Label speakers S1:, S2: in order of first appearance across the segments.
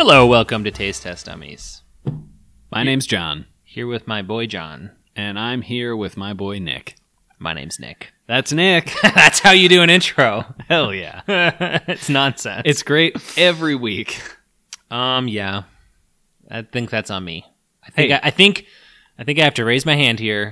S1: Hello, welcome to Taste Test Dummies.
S2: My name's John.
S1: Here with my boy John.
S2: And I'm here with my boy Nick.
S1: My name's Nick.
S2: That's Nick.
S1: That's how you do an intro.
S2: Hell yeah.
S1: It's nonsense.
S2: It's great every week.
S1: Yeah. I think that's on me. I think I have to raise my hand here.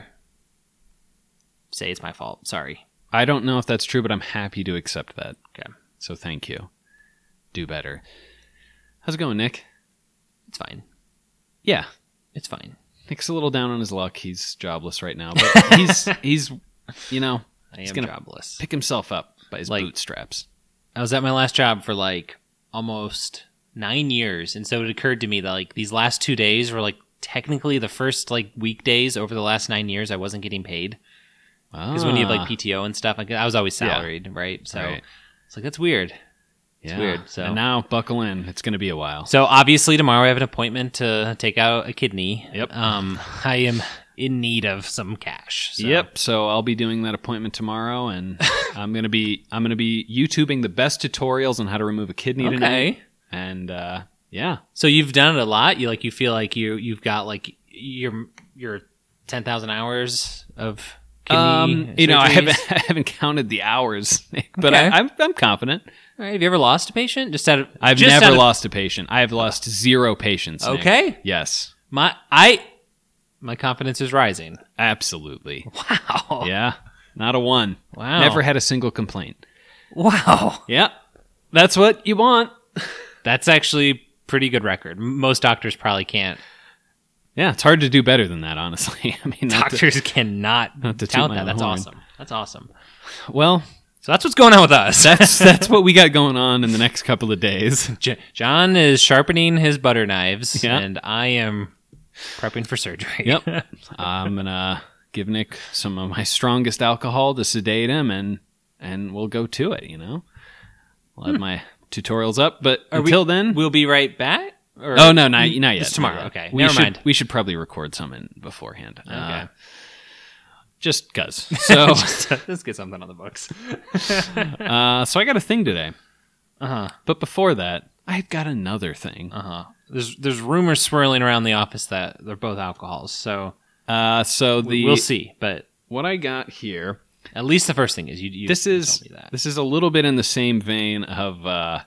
S1: Say it's my fault. Sorry.
S2: I don't know if that's true, but I'm happy to accept that.
S1: Okay.
S2: So thank you. Do better. How's it going, Nick?
S1: It's fine.
S2: Yeah.
S1: It's fine.
S2: Nick's a little down on his luck. He's jobless right now, but he's you know,
S1: I am
S2: gonna
S1: jobless.
S2: pick himself up by his bootstraps.
S1: I was at my last job for almost 9 years, and so it occurred to me that these last 2 days were technically the first weekdays over the last 9 years I wasn't getting paid. Because when you have PTO and stuff, I was always salaried, right? So
S2: right.
S1: It's that's weird. It's weird. So
S2: and now buckle in. It's going to be a while.
S1: So obviously tomorrow I have an appointment to take out a kidney.
S2: Yep.
S1: I am in need of some cash. So.
S2: Yep. So I'll be doing that appointment tomorrow, and I'm gonna be YouTubing the best tutorials on how to remove a kidney tonight. And yeah.
S1: So you've done it a lot. You feel like you've got your 10,000 hours of kidney.
S2: I haven't counted the hours, Nick, but
S1: Okay.
S2: I'm confident.
S1: All right, have you ever lost a patient?
S2: I've never lost a patient. I have lost 0 patients. Nick.
S1: Okay.
S2: Yes.
S1: My confidence is rising.
S2: Absolutely.
S1: Wow.
S2: Yeah. Not a one.
S1: Wow.
S2: Never had a single complaint.
S1: Wow.
S2: Yeah. That's what you want.
S1: That's actually pretty good record. Most doctors probably can't.
S2: Yeah, it's hard to do better than that, honestly. I mean,
S1: Doctors cannot
S2: not to toot
S1: tout
S2: my
S1: that.
S2: own
S1: That's
S2: horn.
S1: awesome. That's awesome.
S2: Well,
S1: So that's what's going on with us.
S2: that's what we got going on in the next couple of days.
S1: John is sharpening his butter knives,
S2: Yeah.
S1: and I am prepping for surgery.
S2: Yep. I'm gonna give Nick some of my strongest alcohol to sedate him, and we'll go to it. We'll have my tutorials up, but until then,
S1: We'll be right back? Or
S2: oh no, not yet.
S1: It's tomorrow.
S2: Not yet.
S1: Okay,
S2: We
S1: never
S2: should,
S1: mind.
S2: We should probably record some beforehand.
S1: Okay.
S2: Just cause. So,
S1: Let's get something on the books.
S2: so I got a thing today.
S1: Uh-huh.
S2: But before that, I've got another thing.
S1: Uh-huh. There's rumors swirling around the office that they're both alcohols, so we'll see. But
S2: what I got here.
S1: at least the first thing is you
S2: This
S1: told
S2: is
S1: me that.
S2: this is a little bit in the same vein of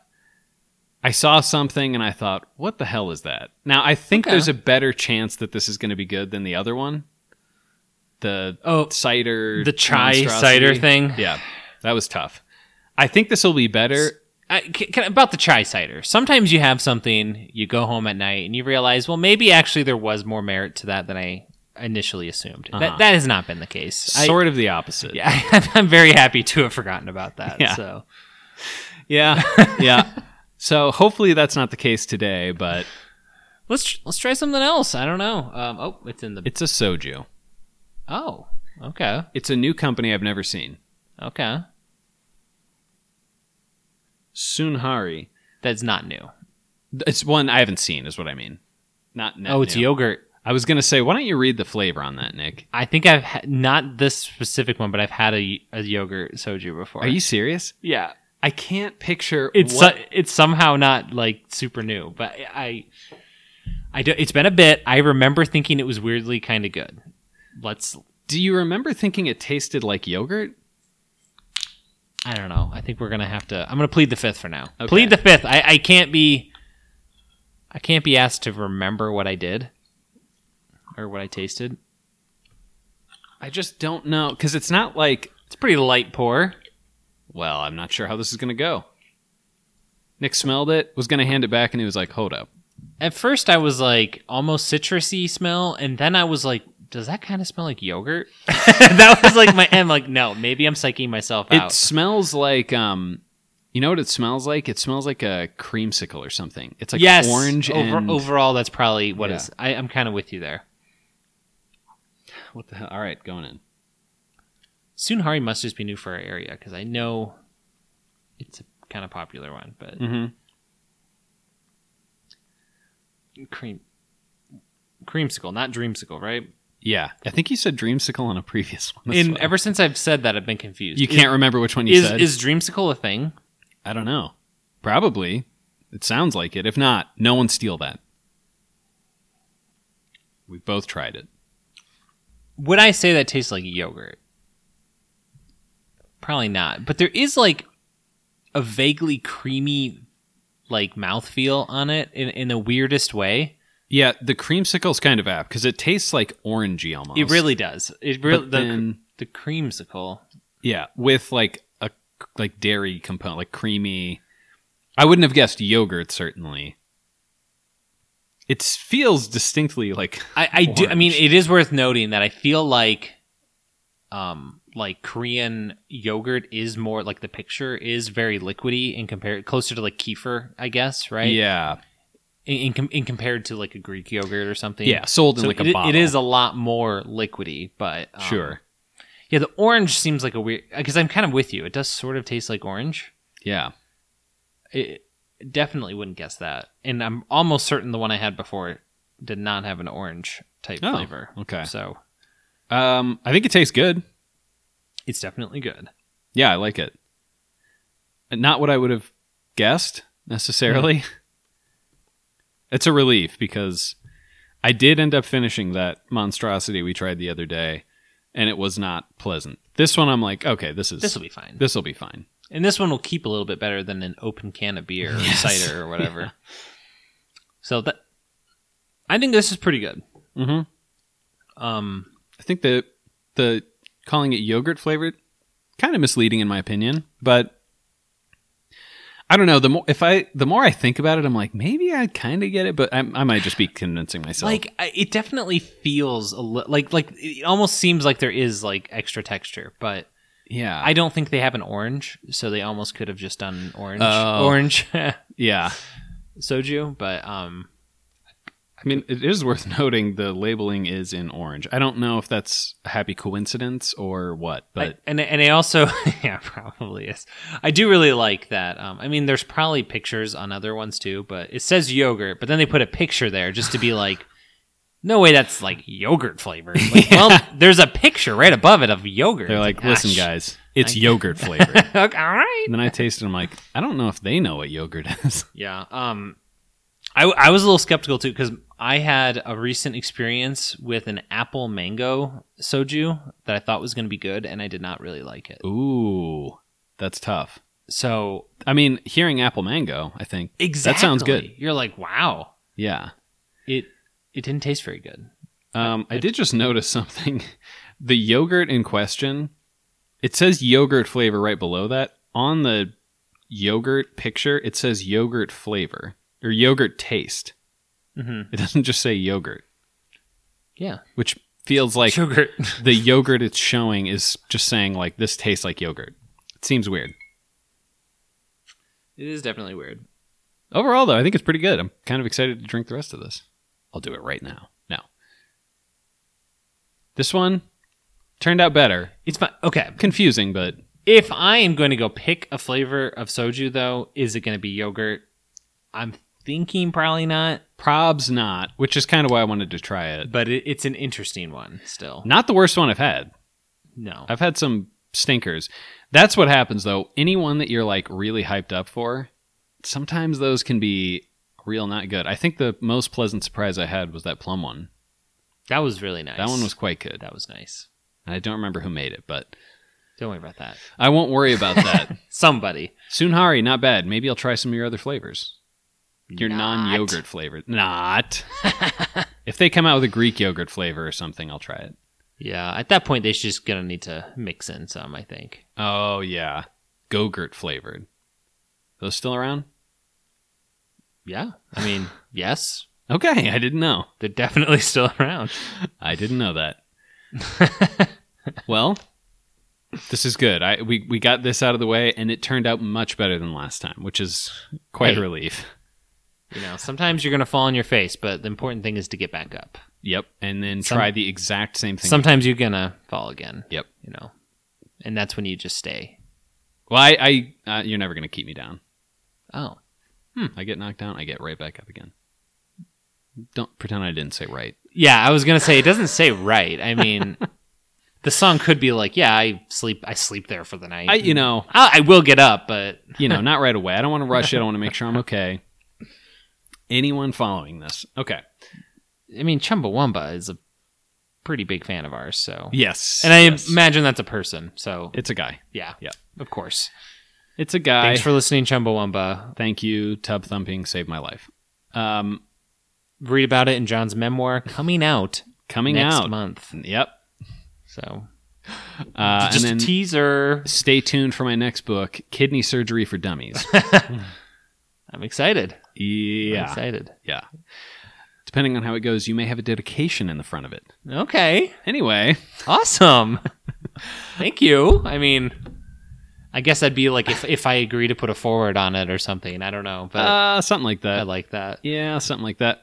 S2: I saw something and I thought, what the hell is that? Now I think
S1: Okay.
S2: there's a better chance that this is going to be good than the other one. The cider,
S1: the chai
S2: monstrosity.
S1: cider thing.
S2: Yeah, that was tough. I think this will be better.
S1: About the chai cider. Sometimes you have something, you go home at night, and you realize, well, maybe actually there was more merit to that than I initially assumed.
S2: Uh-huh.
S1: That has not been the case.
S2: Sort of the opposite.
S1: Yeah, I'm very happy to have forgotten about that.
S2: Yeah.
S1: So
S2: Yeah, yeah. So hopefully that's not the case today, but
S1: let's try something else. I don't know. It's in the.
S2: it's a soju.
S1: Oh, okay,
S2: It's a new company I've never seen.
S1: okay.
S2: Sunhari.
S1: That's not new.
S2: It's one I haven't seen, is what I mean. Not
S1: It's
S2: new.
S1: yogurt.
S2: I was gonna say, why don't you read the flavor on that, Nick?
S1: I think I've not this specific one, but I've had a yogurt soju before.
S2: Are you serious?
S1: Yeah.
S2: I can't picture
S1: It's somehow not super new, but I do. It's been a bit. I remember thinking it was weirdly kind of good.
S2: Do you remember thinking it tasted like yogurt?
S1: I don't know. I think we're gonna have to. I'm gonna plead the fifth for now.
S2: Okay.
S1: Plead the fifth. I can't be. I can't be asked to remember what I did or what I tasted.
S2: I just don't know, because it's not like.
S1: It's a pretty light pour.
S2: Well, I'm not sure how this is gonna go. Nick smelled it, was gonna hand it back, and he was like, "Hold up."
S1: At first, I was almost citrusy smell, and then I was like, "Does that kind of smell like yogurt?" That was my end. No, maybe I'm psyching myself
S2: It
S1: out.
S2: smells like you know what it smells like? It smells like a creamsicle or something. It's like
S1: Yes,
S2: orange and
S1: overall, that's probably what
S2: Yeah.
S1: is. I'm kind of with you there.
S2: what the hell? All right, going in.
S1: Sunhari must just be new for our area because I know it's a kind of popular one, but creamsicle, not dreamsicle, right?
S2: Yeah, I think you said dreamsicle on a previous one. as well.
S1: Ever since I've said that, I've been confused.
S2: You can't remember which one you said.
S1: Is dreamsicle a thing?
S2: I don't know. Probably. It sounds like it. If not, no one steal that. We've both tried it.
S1: Would I say that tastes like yogurt? Probably not. But there is like a vaguely creamy like mouthfeel on it in the weirdest way.
S2: Yeah, the creamsicle's kind of apt because it tastes like orangey almost.
S1: It really does. It really the creamsicle.
S2: Yeah, with like a dairy component, like creamy. I wouldn't have guessed yogurt certainly. It feels distinctly like
S1: I do. I mean, it is worth noting that I feel like Korean yogurt is more like the picture is very liquidy and compared closer to like kefir, I guess, right?
S2: Yeah.
S1: In compared to like a Greek yogurt or something.
S2: Yeah, sold in like a bottle.
S1: It is a lot more liquidy, but
S2: sure.
S1: Yeah, the orange seems like a weird because I'm kind of with you. It does sort of taste like orange.
S2: Yeah.
S1: It definitely wouldn't guess that. And I'm almost certain the one I had before did not have an orange type flavor.
S2: Okay.
S1: So
S2: I think it tastes good.
S1: It's definitely good.
S2: Yeah, I like it. Not what I would have guessed necessarily. It's a relief because I did end up finishing that monstrosity we tried the other day, and it was not pleasant. This one, I'm like, okay, this will
S1: be fine.
S2: This will be fine.
S1: And this one will keep a little bit better than an open can of beer or cider or whatever. Yeah. So I think this is pretty good.
S2: Mm-hmm. I think the calling it yogurt flavored kind of misleading in my opinion, but I don't know. The more I think about it, I'm like, maybe I kind of get it, but I might just be convincing myself.
S1: Like, it definitely feels like it almost seems like there is like extra texture, but
S2: yeah,
S1: I don't think they have an orange, so they almost could have just done orange,
S2: yeah,
S1: soju. But
S2: I mean, it is worth noting the labeling is in orange. I don't know if that's a happy coincidence or what, but
S1: and I also yeah, probably is. I do really like that. I mean, there's probably pictures on other ones too, but it says yogurt, but then they put a picture there just to be like, no way, that's like yogurt flavored. Like, well, there's a picture right above it of yogurt.
S2: They're like, listen, guys, it's yogurt flavored.
S1: Okay, all right.
S2: And then I tasted. I'm like, I don't know if they know what yogurt is.
S1: Yeah. I was a little skeptical too because I had a recent experience with an apple mango soju that I thought was going to be good, and I did not really like it.
S2: Ooh, that's tough.
S1: So,
S2: I mean, hearing apple mango, I think
S1: exactly.
S2: That sounds good.
S1: You're like, wow.
S2: Yeah.
S1: It didn't taste very good.
S2: I did just notice something. The yogurt in question, it says yogurt flavor right below that. On the yogurt picture, it says yogurt flavor. Or yogurt taste. Mm-hmm. It doesn't just say yogurt.
S1: Yeah.
S2: Which feels like
S1: yogurt.
S2: The yogurt it's showing is just saying, like, this tastes like yogurt. It seems weird.
S1: It is definitely weird.
S2: Overall, though, I think it's pretty good. I'm kind of excited to drink the rest of this. I'll do it right now. No. This one turned out better.
S1: It's fine. Okay.
S2: Confusing, but...
S1: If I am going to go pick a flavor of soju, though, is it going to be yogurt? I'm thinking probably not.
S2: Probs not, which is kind of why I wanted to try it.
S1: But it's an interesting one still.
S2: Not the worst one I've had.
S1: No.
S2: I've had some stinkers. That's what happens, though. Anyone that you're like really hyped up for, sometimes those can be real not good. I think the most pleasant surprise I had was that plum one.
S1: That was really nice.
S2: That one was quite good.
S1: That was nice.
S2: And I don't remember who made it, but...
S1: Don't worry about that.
S2: I won't worry about that.
S1: Somebody.
S2: Sunhari, not bad. Maybe I'll try some of your other flavors. Your non-yogurt flavored. Not. If they come out with a Greek yogurt flavor or something, I'll try it.
S1: Yeah, at that point, they're just going to need to mix in some, I think.
S2: Oh, yeah. Go-gurt flavored. Those still around?
S1: Yeah. I mean, yes.
S2: Okay, I didn't know.
S1: They're definitely still around.
S2: I didn't know that. Well, this is good. We got this out of the way, and it turned out much better than last time, which is quite a relief.
S1: You know, sometimes you're going to fall on your face, but the important thing is to get back up.
S2: Yep, and then try the exact same thing.
S1: Sometimes you're going to fall again.
S2: Yep.
S1: You know, and that's when you just stay.
S2: Well, you're never going to keep me down.
S1: Oh.
S2: I get knocked down, I get right back up again. Don't pretend I didn't say right.
S1: Yeah, I was going to say, it doesn't say right. I mean, the song could be like, yeah, I sleep there for the night.
S2: I will
S1: get up, but...
S2: not right away. I don't want to rush it. I want to make sure I'm okay. anyone following this. Okay.
S1: I mean, Chumbawamba is a pretty big fan of ours, so.
S2: Yes.
S1: And I
S2: yes.
S1: imagine that's a person, so.
S2: It's a guy.
S1: Yeah.
S2: Yeah.
S1: Of course.
S2: It's a guy.
S1: Thanks for listening, Chumbawamba.
S2: Thank you. Tub thumping saved my life.
S1: Read about it in John's memoir coming out next month.
S2: Yep.
S1: So.
S2: and
S1: Just
S2: then
S1: a teaser.
S2: stay tuned for my next book, Kidney Surgery for Dummies.
S1: I'm excited.
S2: Yeah.
S1: I'm excited.
S2: Yeah. Depending on how it goes, you may have a dedication in the front of it.
S1: Okay.
S2: Anyway.
S1: Awesome. Thank you. I mean, I guess I'd be like if I agree to put a forward on it or something. I don't know. But
S2: Something like that.
S1: I like that.
S2: Yeah, something like that.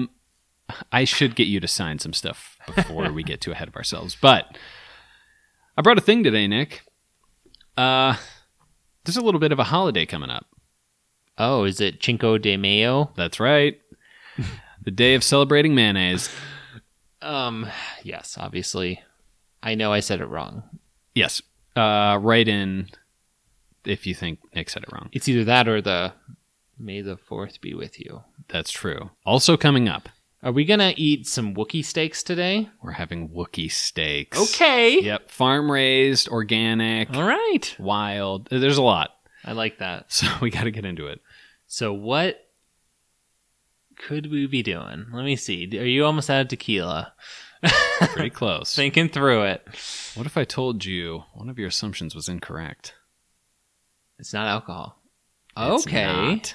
S2: I should get you to sign some stuff before we get too ahead of ourselves. But I brought a thing today, Nick. There's a little bit of a holiday coming up.
S1: Oh, is it Cinco de Mayo?
S2: That's right. The day of celebrating mayonnaise.
S1: Yes, obviously. I know I said it wrong.
S2: Yes. Write in if you think Nick said it wrong.
S1: It's either that or the May the 4th be with you.
S2: That's true. Also coming up.
S1: Are we going to eat some Wookiee steaks today?
S2: We're having Wookiee steaks.
S1: Okay.
S2: Yep. Farm raised, organic,
S1: All right.
S2: wild. There's a lot.
S1: I like that.
S2: So we got to get into it.
S1: So what could we be doing? Let me see. Are you almost out of tequila?
S2: Pretty close.
S1: Thinking through it.
S2: What if I told you one of your assumptions was incorrect?
S1: It's not alcohol.
S2: It's
S1: Okay.
S2: not.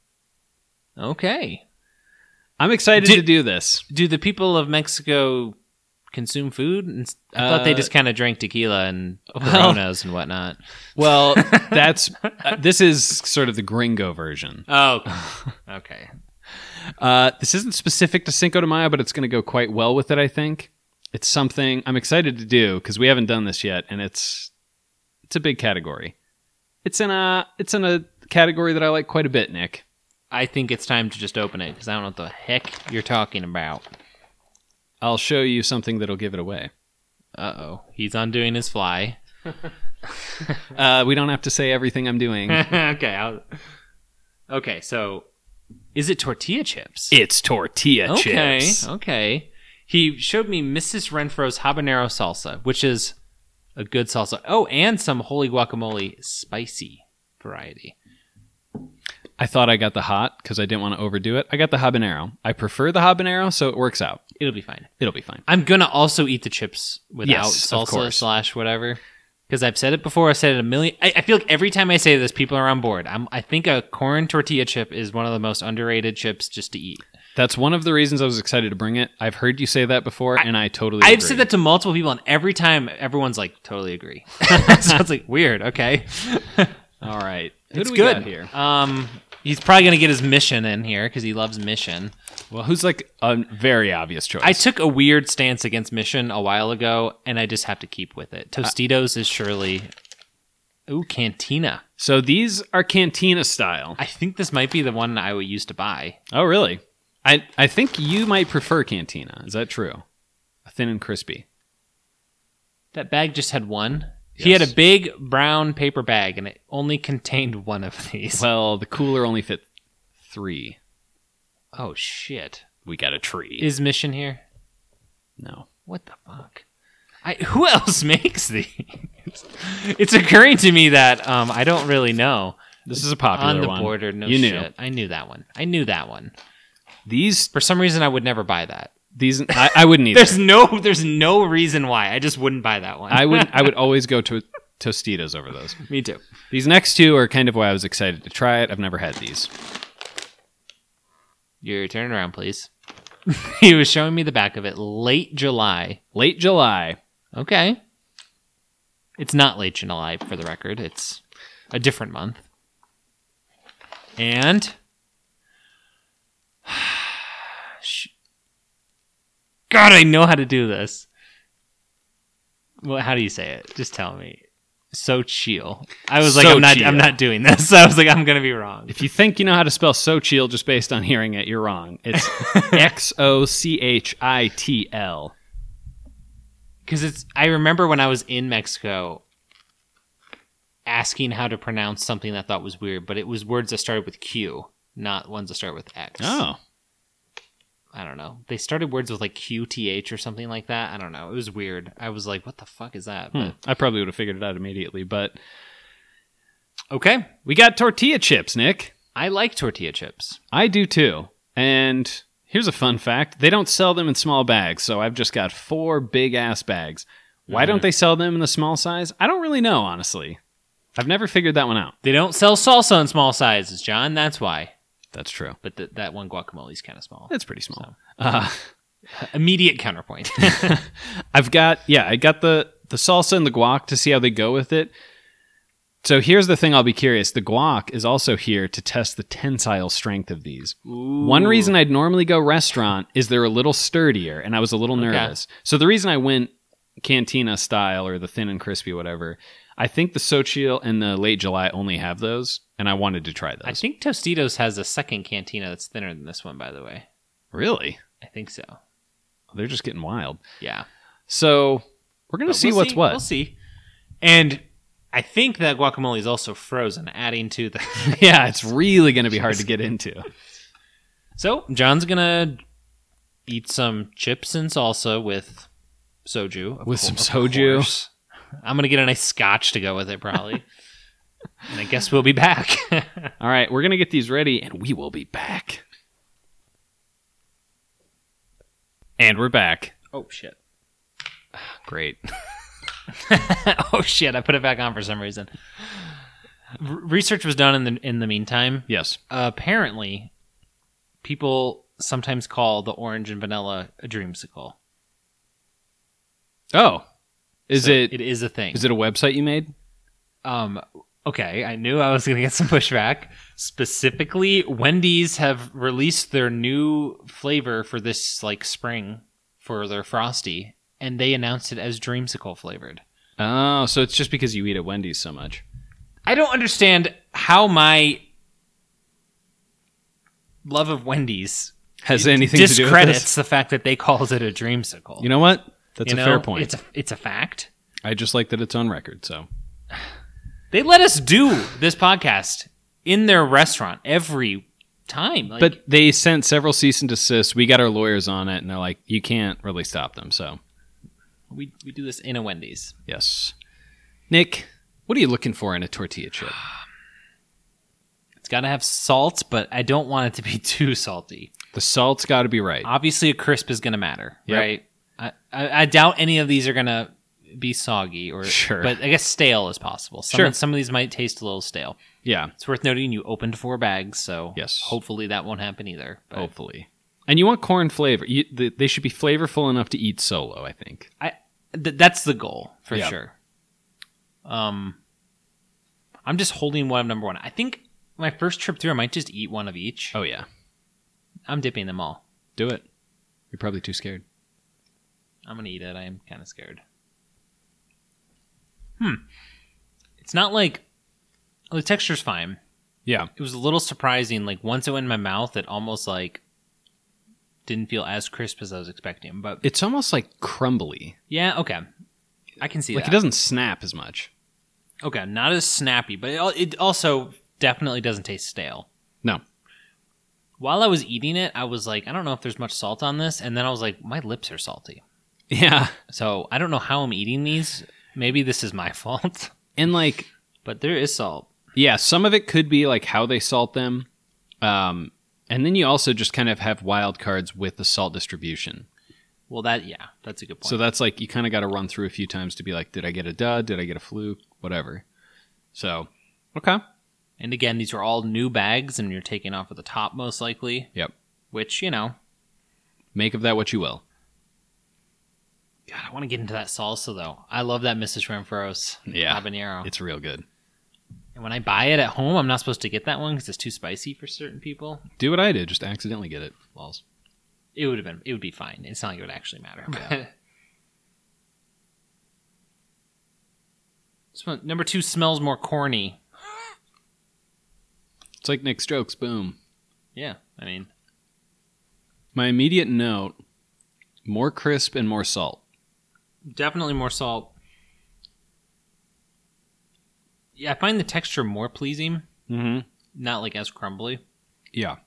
S1: Okay.
S2: I'm excited to do this.
S1: Do the people of Mexico consume food? I thought they just kind of drank tequila and Coronas and whatnot.
S2: Well, that's this is sort of the gringo version.
S1: Oh, okay.
S2: This isn't specific to Cinco de Mayo, but it's going to go quite well with it, I think. It's something I'm excited to do because we haven't done this yet, and it's a big category. It's in a category that I like quite a bit, Nick.
S1: I think it's time to just open it because I don't know what the heck you're talking about.
S2: I'll show you something that'll give it away.
S1: Uh-oh. He's undoing his fly.
S2: We don't have to say everything I'm doing.
S1: Okay, so is it tortilla chips?
S2: It's tortilla chips.
S1: Okay. He showed me Mrs. Renfro's habanero salsa, which is a good salsa. Oh, and some holy guacamole spicy variety.
S2: I thought I got the hot because I didn't want to overdo it. I got the habanero. I prefer the habanero, so it works out.
S1: It'll be fine.
S2: It'll be fine.
S1: I'm going to also eat the chips without
S2: Yes, of course.
S1: salsa / whatever. Because I've said it before. I've said it a million. I feel like every time I say this, people are on board. I think a corn tortilla chip is one of the most underrated chips just to eat.
S2: That's one of the reasons I was excited to bring it. I've heard you say that before, and I totally agree.
S1: I've said that to multiple people, and every time everyone's like, totally agree. So it's like, weird. Okay.
S2: All right.
S1: It's
S2: Who do we
S1: good.
S2: got here?
S1: He's probably going to get his Mission in here because he loves Mission.
S2: Well, who's like a very obvious choice?
S1: I took a weird stance against Mission a while ago, and I just have to keep with it. Tostitos is surely... Ooh, Cantina.
S2: So these are Cantina style.
S1: I think this might be the one I would used to buy.
S2: Oh, really? I think you might prefer Cantina. Is that true? A thin and crispy.
S1: That bag just had one.
S2: Yes.
S1: He had a big brown paper bag, and it only contained one of these.
S2: Well, the cooler only fit 3.
S1: Oh, shit.
S2: We got a tree.
S1: Is Mission here?
S2: No.
S1: What the fuck? Who else makes these? It's occurring to me that I don't really know.
S2: This is a popular
S1: On the
S2: one.
S1: Border, no
S2: You
S1: shit.
S2: knew.
S1: I knew that one.
S2: These,
S1: For some reason, I would never buy that.
S2: I wouldn't either.
S1: There's no reason why. I just wouldn't buy that one.
S2: I would always go to Tostitos over those.
S1: Me too.
S2: These next two are kind of why I was excited to try it. I've never had these.
S1: You're turning around, please. He was showing me the back of it. Late July.
S2: Late July.
S1: Okay. It's not late July, for the record. It's a different month. And... God, I know how to do this. Well, how do you say it? Just tell me. So chill. I was like,
S2: Sochiel.
S1: I'm not doing this. I was like, I'm gonna be wrong.
S2: If you think you know how to spell Sochiel just based on hearing it, you're wrong. It's Xochitl.
S1: Because I remember when I was in Mexico asking how to pronounce something that I thought was weird, but it was words that started with Q. not ones that start with X.
S2: Oh.
S1: I don't know. They started words with like QTH or something like that. I don't know. It was weird. I was like, what the fuck is that? But,
S2: I probably would have figured it out immediately, but
S1: okay.
S2: we got tortilla chips, Nick.
S1: I like tortilla chips.
S2: I do too. And here's a fun fact. They don't sell them in small bags, so I've just got 4 big-ass bags. Why don't they sell them in the small size? I don't really know, honestly. I've never figured that one out.
S1: They don't sell salsa in small sizes, John. That's why.
S2: That's true.
S1: But that one guacamole is kind of small.
S2: It's pretty small.
S1: Immediate counterpoint.
S2: I got the salsa and the guac to see how they go with it. So here's the thing, I'll be curious. The guac is also here to test the tensile strength of these.
S1: Ooh.
S2: One reason I'd normally go restaurant is they're a little sturdier, and I was a little nervous. So the reason I went Cantina style or the thin and crispy, whatever, I think the Xochitl and the Late July only have those, and I wanted to try those.
S1: I think Tostitos has a second cantina that's thinner than this one, by the way.
S2: Really?
S1: I think so.
S2: They're just getting wild.
S1: Yeah.
S2: So we're going to see what's what.
S1: We'll see. And I think that guacamole is also frozen, adding to the...
S2: Yeah, it's really going to be hard to get into.
S1: So, John's going to eat some chips and salsa with soju.
S2: With some soju.
S1: Course. I'm going to get a nice scotch to go with it, probably. And I guess we'll be back.
S2: All right, we're going to get these ready, and we will be back. And we're back.
S1: Oh, shit.
S2: Great.
S1: Oh, shit. I put it back on for some reason. Research was done in the meantime.
S2: Yes.
S1: Apparently, people sometimes call the orange and vanilla a dreamsicle.
S2: Oh. It
S1: is a thing.
S2: Is it a website you made?
S1: Okay, I knew I was going to get some pushback. Specifically, Wendy's have released their new flavor for this spring for their Frosty, and they announced it as dreamsicle flavored.
S2: Oh, so it's just because you eat at Wendy's so much.
S1: I don't understand how my love of Wendy's
S2: has anything to do with this.
S1: Discredits the fact that they called it a dreamsicle.
S2: You know what? That's a fair point.
S1: It's a fact.
S2: I just like that it's on record, so.
S1: They let us do this podcast in their restaurant every time.
S2: But they sent several cease and desist. We got our lawyers on it, and they're like, you can't really stop them, so.
S1: We do this in a Wendy's.
S2: Yes. Nick, what are you looking for in a tortilla chip?
S1: It's got to have salt, but I don't want it to be too salty.
S2: The salt's got to be right.
S1: Obviously, a crisp is going to matter,
S2: Yep.
S1: right? I doubt any of these are going to be soggy,
S2: Sure.
S1: But I guess stale is possible. Some of these might taste a little stale.
S2: Yeah.
S1: It's worth noting you opened 4 bags, so
S2: yes.
S1: Hopefully that won't happen either. But
S2: hopefully. And you want corn flavor. They should be flavorful enough to eat solo, I think.
S1: That's the goal, for
S2: Yep.
S1: sure. I'm just holding one of number 1. I think my first trip through, I might just eat one of each.
S2: Oh, yeah.
S1: I'm dipping them all.
S2: Do it. You're probably too scared.
S1: I'm going to eat it. I am kind of scared. It's not the texture's fine.
S2: Yeah.
S1: It was a little surprising. Once it went in my mouth, it almost didn't feel as crisp as I was expecting. But
S2: it's almost crumbly.
S1: Yeah, okay. I can see that.
S2: It doesn't snap as much.
S1: Okay, not as snappy, but it also definitely doesn't taste stale.
S2: No.
S1: While I was eating it, I was like, I don't know if there's much salt on this. And then I was like, my lips are salty.
S2: Yeah.
S1: So I don't know how I'm eating these. Maybe this is my fault.
S2: And
S1: but there is salt.
S2: Yeah, some of it could be how they salt them. And then you also just kind of have wild cards with the salt distribution.
S1: Well, that's a good point.
S2: So that's you kind of got to run through a few times to be did I get a dud? Did I get a fluke? Whatever. So, okay.
S1: And again, these are all new bags, and you're taking off at the top most likely.
S2: Yep.
S1: Which,
S2: make of that what you will.
S1: God, I want to get into that salsa, though. I love that Mrs. Renfro's habanero.
S2: It's real good.
S1: And when I buy it at home, I'm not supposed to get that one because it's too spicy for certain people.
S2: Do what I did. Just accidentally get it. Balls.
S1: It would be fine. It's not like it would actually matter.
S2: Yeah.
S1: This one, number 2 smells more corny.
S2: It's like Nick's jokes. Boom.
S1: Yeah, I mean.
S2: My immediate note, more crisp and more salt.
S1: Definitely more salt. Yeah, I find the texture more pleasing.
S2: Mm-hmm.
S1: Not as crumbly.
S2: Yeah.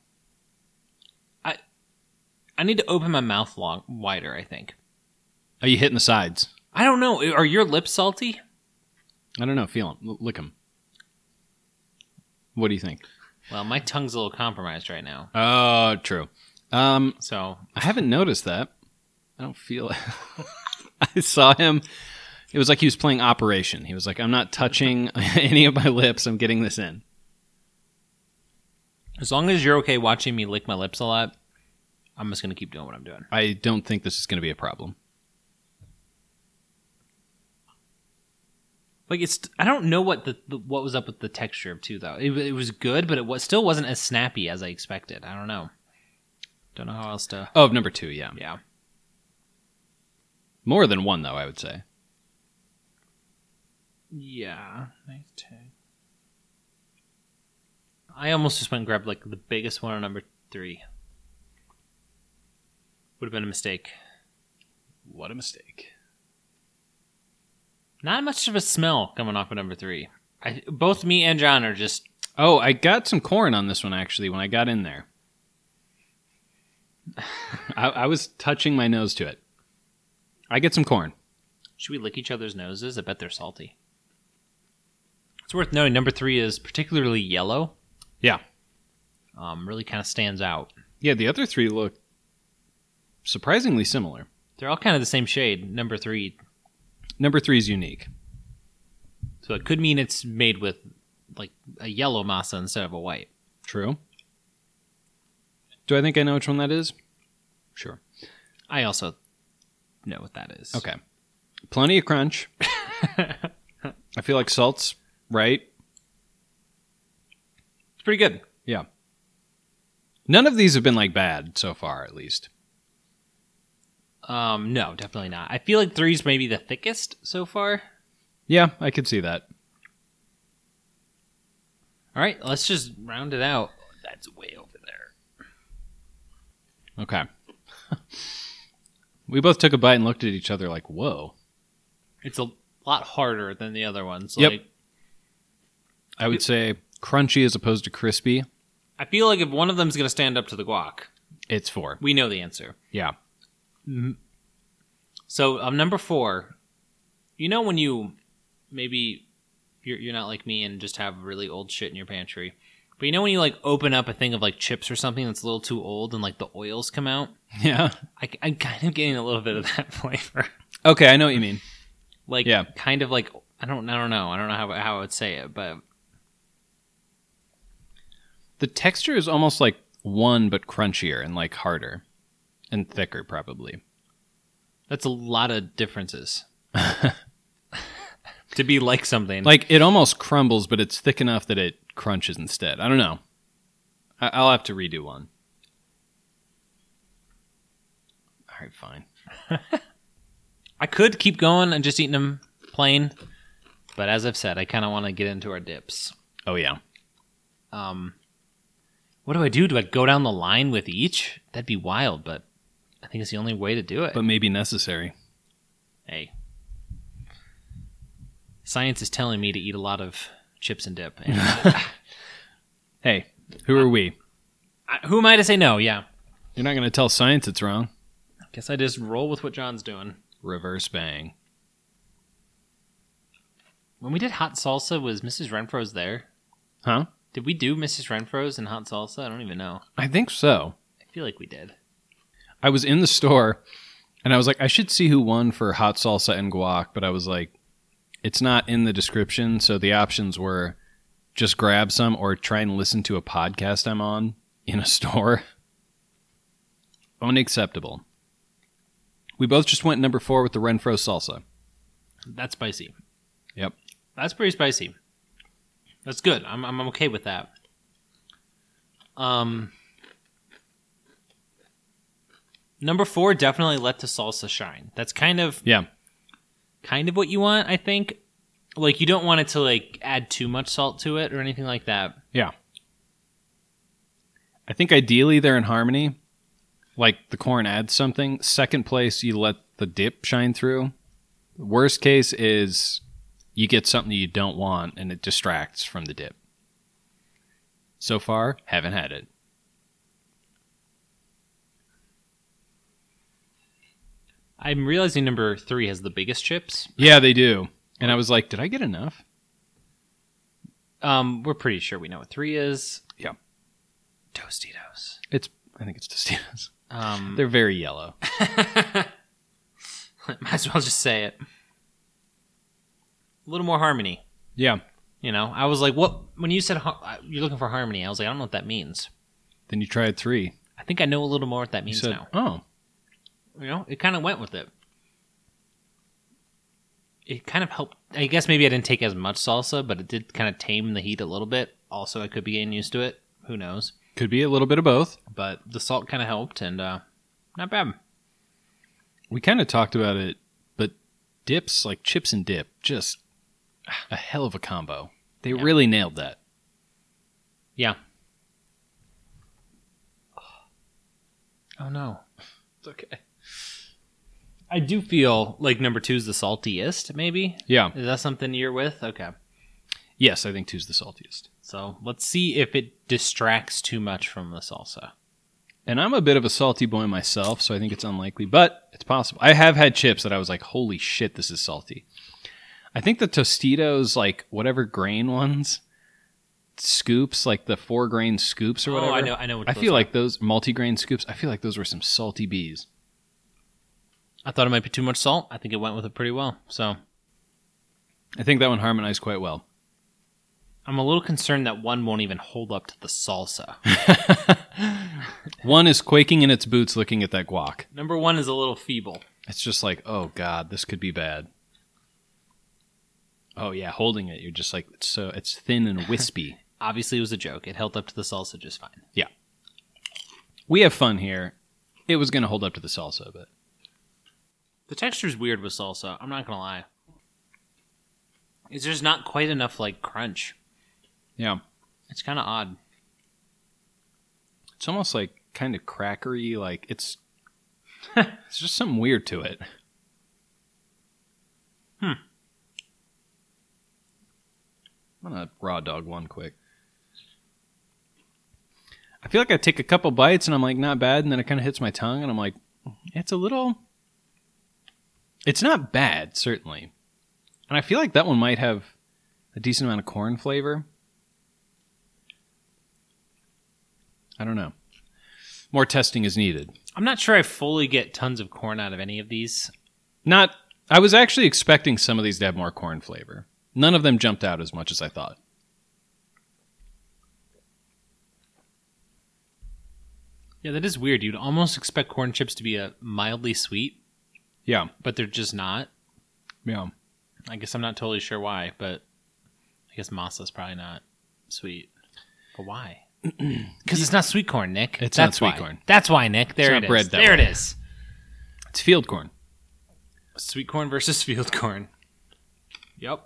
S1: I need to open my mouth wider, I think.
S2: Are you hitting the sides?
S1: I don't know. Are your lips salty?
S2: I don't know. Feel them. Lick them. What do you think?
S1: Well, my tongue's a little compromised right now.
S2: Oh, true.
S1: So
S2: I haven't noticed that. I don't feel it. I saw him. It was like he was playing Operation. He was like, I'm not touching any of my lips. I'm getting this in.
S1: as long as you're okay watching me lick my lips a lot, I'm just going to keep doing what I'm doing.
S2: I don't think this is going to be a problem.
S1: Like I don't know what what was up with the texture of two though. It was good, but still wasn't as snappy as I expected. I don't know. Don't know how else to.
S2: Oh, of number 2, yeah.
S1: Yeah.
S2: More than one, though, I would say.
S1: Yeah. Nice tag. I almost just went and grabbed like the biggest one on number 3. Would have been a mistake.
S2: What a mistake.
S1: Not much of a smell coming off of number 3. Both me and John are just.
S2: Oh, I got some corn on this one, actually, when I got in there. I was touching my nose to it. I get some corn.
S1: Should we lick each other's noses? I bet they're salty. It's worth noting, number 3 is particularly yellow.
S2: Yeah.
S1: Really kind of stands out.
S2: Yeah, the other 3 look surprisingly similar.
S1: They're all kind of the same shade. Number 3.
S2: Number 3 is unique.
S1: So it could mean it's made with like a yellow masa instead of a white.
S2: True. Do I think I know which one that is? Sure.
S1: I also know what that is.
S2: Okay. Plenty of crunch. I feel like salt's right.
S1: It's pretty good.
S2: Yeah. None of these have been like bad so far, at least.
S1: No, definitely not. I feel like 3's maybe the thickest so far.
S2: Yeah, I could see that.
S1: All right, let's just round it out. That's way over there.
S2: Okay. We both took a bite and looked at each other like, whoa.
S1: It's a lot harder than the other ones.
S2: Yep.
S1: Like,
S2: I would say crunchy as opposed to crispy.
S1: I feel like if one of them's going to stand up to the guac,
S2: It's 4.
S1: we know the answer.
S2: Yeah.
S1: So, number 4, you know when you maybe you're not like me and just have really old shit in your pantry, but you know when you like open up a thing of like chips or something that's a little too old and like the oils come out?
S2: Yeah.
S1: I'm kind of getting a little bit of that flavor.
S2: Okay, I know what you mean.
S1: Like,
S2: Yeah.
S1: kind of like I don't know how I would say it, but
S2: The texture is almost like one, but crunchier and like harder and thicker, probably.
S1: that's a lot of differences. To be like something.
S2: Like it almost crumbles, but it's thick enough that it crunches instead. I don't know. I'll have to redo one. All right, fine.
S1: I could keep going and just eating them plain, but as I've said, I kind of want to get into our dips.
S2: Oh yeah.
S1: What do I do? Do I go down the line with each? That'd be wild, but I think it's the only way to do it.
S2: But maybe necessary.
S1: Hey. Science is telling me to eat a lot of chips and dip. And
S2: Hey, who are we?
S1: who am I to say no? Yeah.
S2: You're not going to tell science it's wrong.
S1: Guess I just roll with what John's doing.
S2: Reverse bang.
S1: When we did hot salsa, was Mrs. Renfro's there?
S2: Huh?
S1: Did we do Mrs. Renfro's and hot salsa? I don't even know.
S2: I think so.
S1: I feel like we did.
S2: I was in the store, and I was like, I should see who won for hot salsa and guac, but I was like, it's not in the description, so the options were just grab some or try and listen to a podcast I'm on in a store. Unacceptable. We both just went number 4 with the Renfro salsa.
S1: That's spicy.
S2: Yep.
S1: That's pretty spicy. That's good. I'm okay with that. Number 4, definitely let the salsa shine. That's kind of what you want, I think. Like, you don't want it to like add too much salt to it or anything like that.
S2: Yeah. I think ideally they're in harmony. Like the corn adds something. Second place, you let the dip shine through. Worst case is you get something you don't want and it distracts from the dip. So far, haven't had it.
S1: I'm realizing number 3 has the biggest chips.
S2: Yeah, they do. And I was like, did I get enough?
S1: We're pretty sure we know what 3 is.
S2: Yeah.
S1: Tostitos.
S2: I think it's Tostitos.
S1: Um,
S2: They're very yellow.
S1: Might as well just say it. A little more harmony.
S2: Yeah.
S1: You know, I was like, what? When you said you're looking for harmony, I was like, I don't know what that means.
S2: Then you tried 3.
S1: I think I know a little more what that means
S2: You said,
S1: now.
S2: oh.
S1: You know, it kind of went with it. It kind of helped. I guess maybe I didn't take as much salsa, but it did kind of tame the heat a little bit. Also, I could be getting used to it. Who knows?
S2: Could be a little bit of both.
S1: But the salt kind of helped, and not bad.
S2: We kind of talked about it, but dips, like chips and dip, just a hell of a combo. They really nailed that.
S1: Yeah. Oh, no.
S2: It's okay.
S1: I do feel like number 2 is the saltiest, maybe?
S2: Yeah.
S1: Is that something you're with? Okay.
S2: Yes, I think 2's the saltiest.
S1: So let's see if it distracts too much from the salsa.
S2: And I'm a bit of a salty boy myself, so I think it's unlikely, but it's possible. I have had chips that I was like, holy shit, this is salty. I think the Tostitos, like whatever grain ones, scoops, like the 4-grain scoops or whatever.
S1: I know.
S2: I feel like those multi-grain scoops, I feel like those were some salty bees.
S1: I thought it might be too much salt. I think it went with it pretty well. So
S2: I think that one harmonized quite well.
S1: I'm a little concerned that one won't even hold up to the salsa.
S2: One is quaking in its boots looking at that guac.
S1: Number 1 is a little feeble.
S2: It's just like, oh God, this could be bad. Oh yeah, holding it, you're just like, it's thin and wispy.
S1: Obviously, it was a joke. It held up to the salsa just fine.
S2: Yeah. We have fun here. It was going to hold up to the salsa, but...
S1: The texture's weird with salsa. I'm not going to lie. It's just not quite enough, like, crunch.
S2: Yeah.
S1: It's kind of odd.
S2: It's almost like kind of crackery, like it's it's just something weird to it. I'm gonna raw dog one quick. I feel like I take a couple bites and I'm like, not bad, and then it kind of hits my tongue and I'm like, it's not bad, certainly. And I feel like that one might have a decent amount of corn flavor. I don't know. More testing is needed.
S1: I'm not sure I fully get tons of corn out of any of these.
S2: I was actually expecting some of these to have more corn flavor. None of them jumped out as much as I thought.
S1: Yeah, that is weird. You'd almost expect corn chips to be a mildly sweet.
S2: Yeah.
S1: But they're just not.
S2: Yeah.
S1: I guess I'm not totally sure why, but I guess masa's probably not sweet. But why? Because it's not sweet corn, Nick.
S2: It's not sweet corn.
S1: That's why, Nick. There it is.
S2: Bread that
S1: there
S2: way.
S1: it is.
S2: It's field corn.
S1: Sweet corn versus field corn. Yep.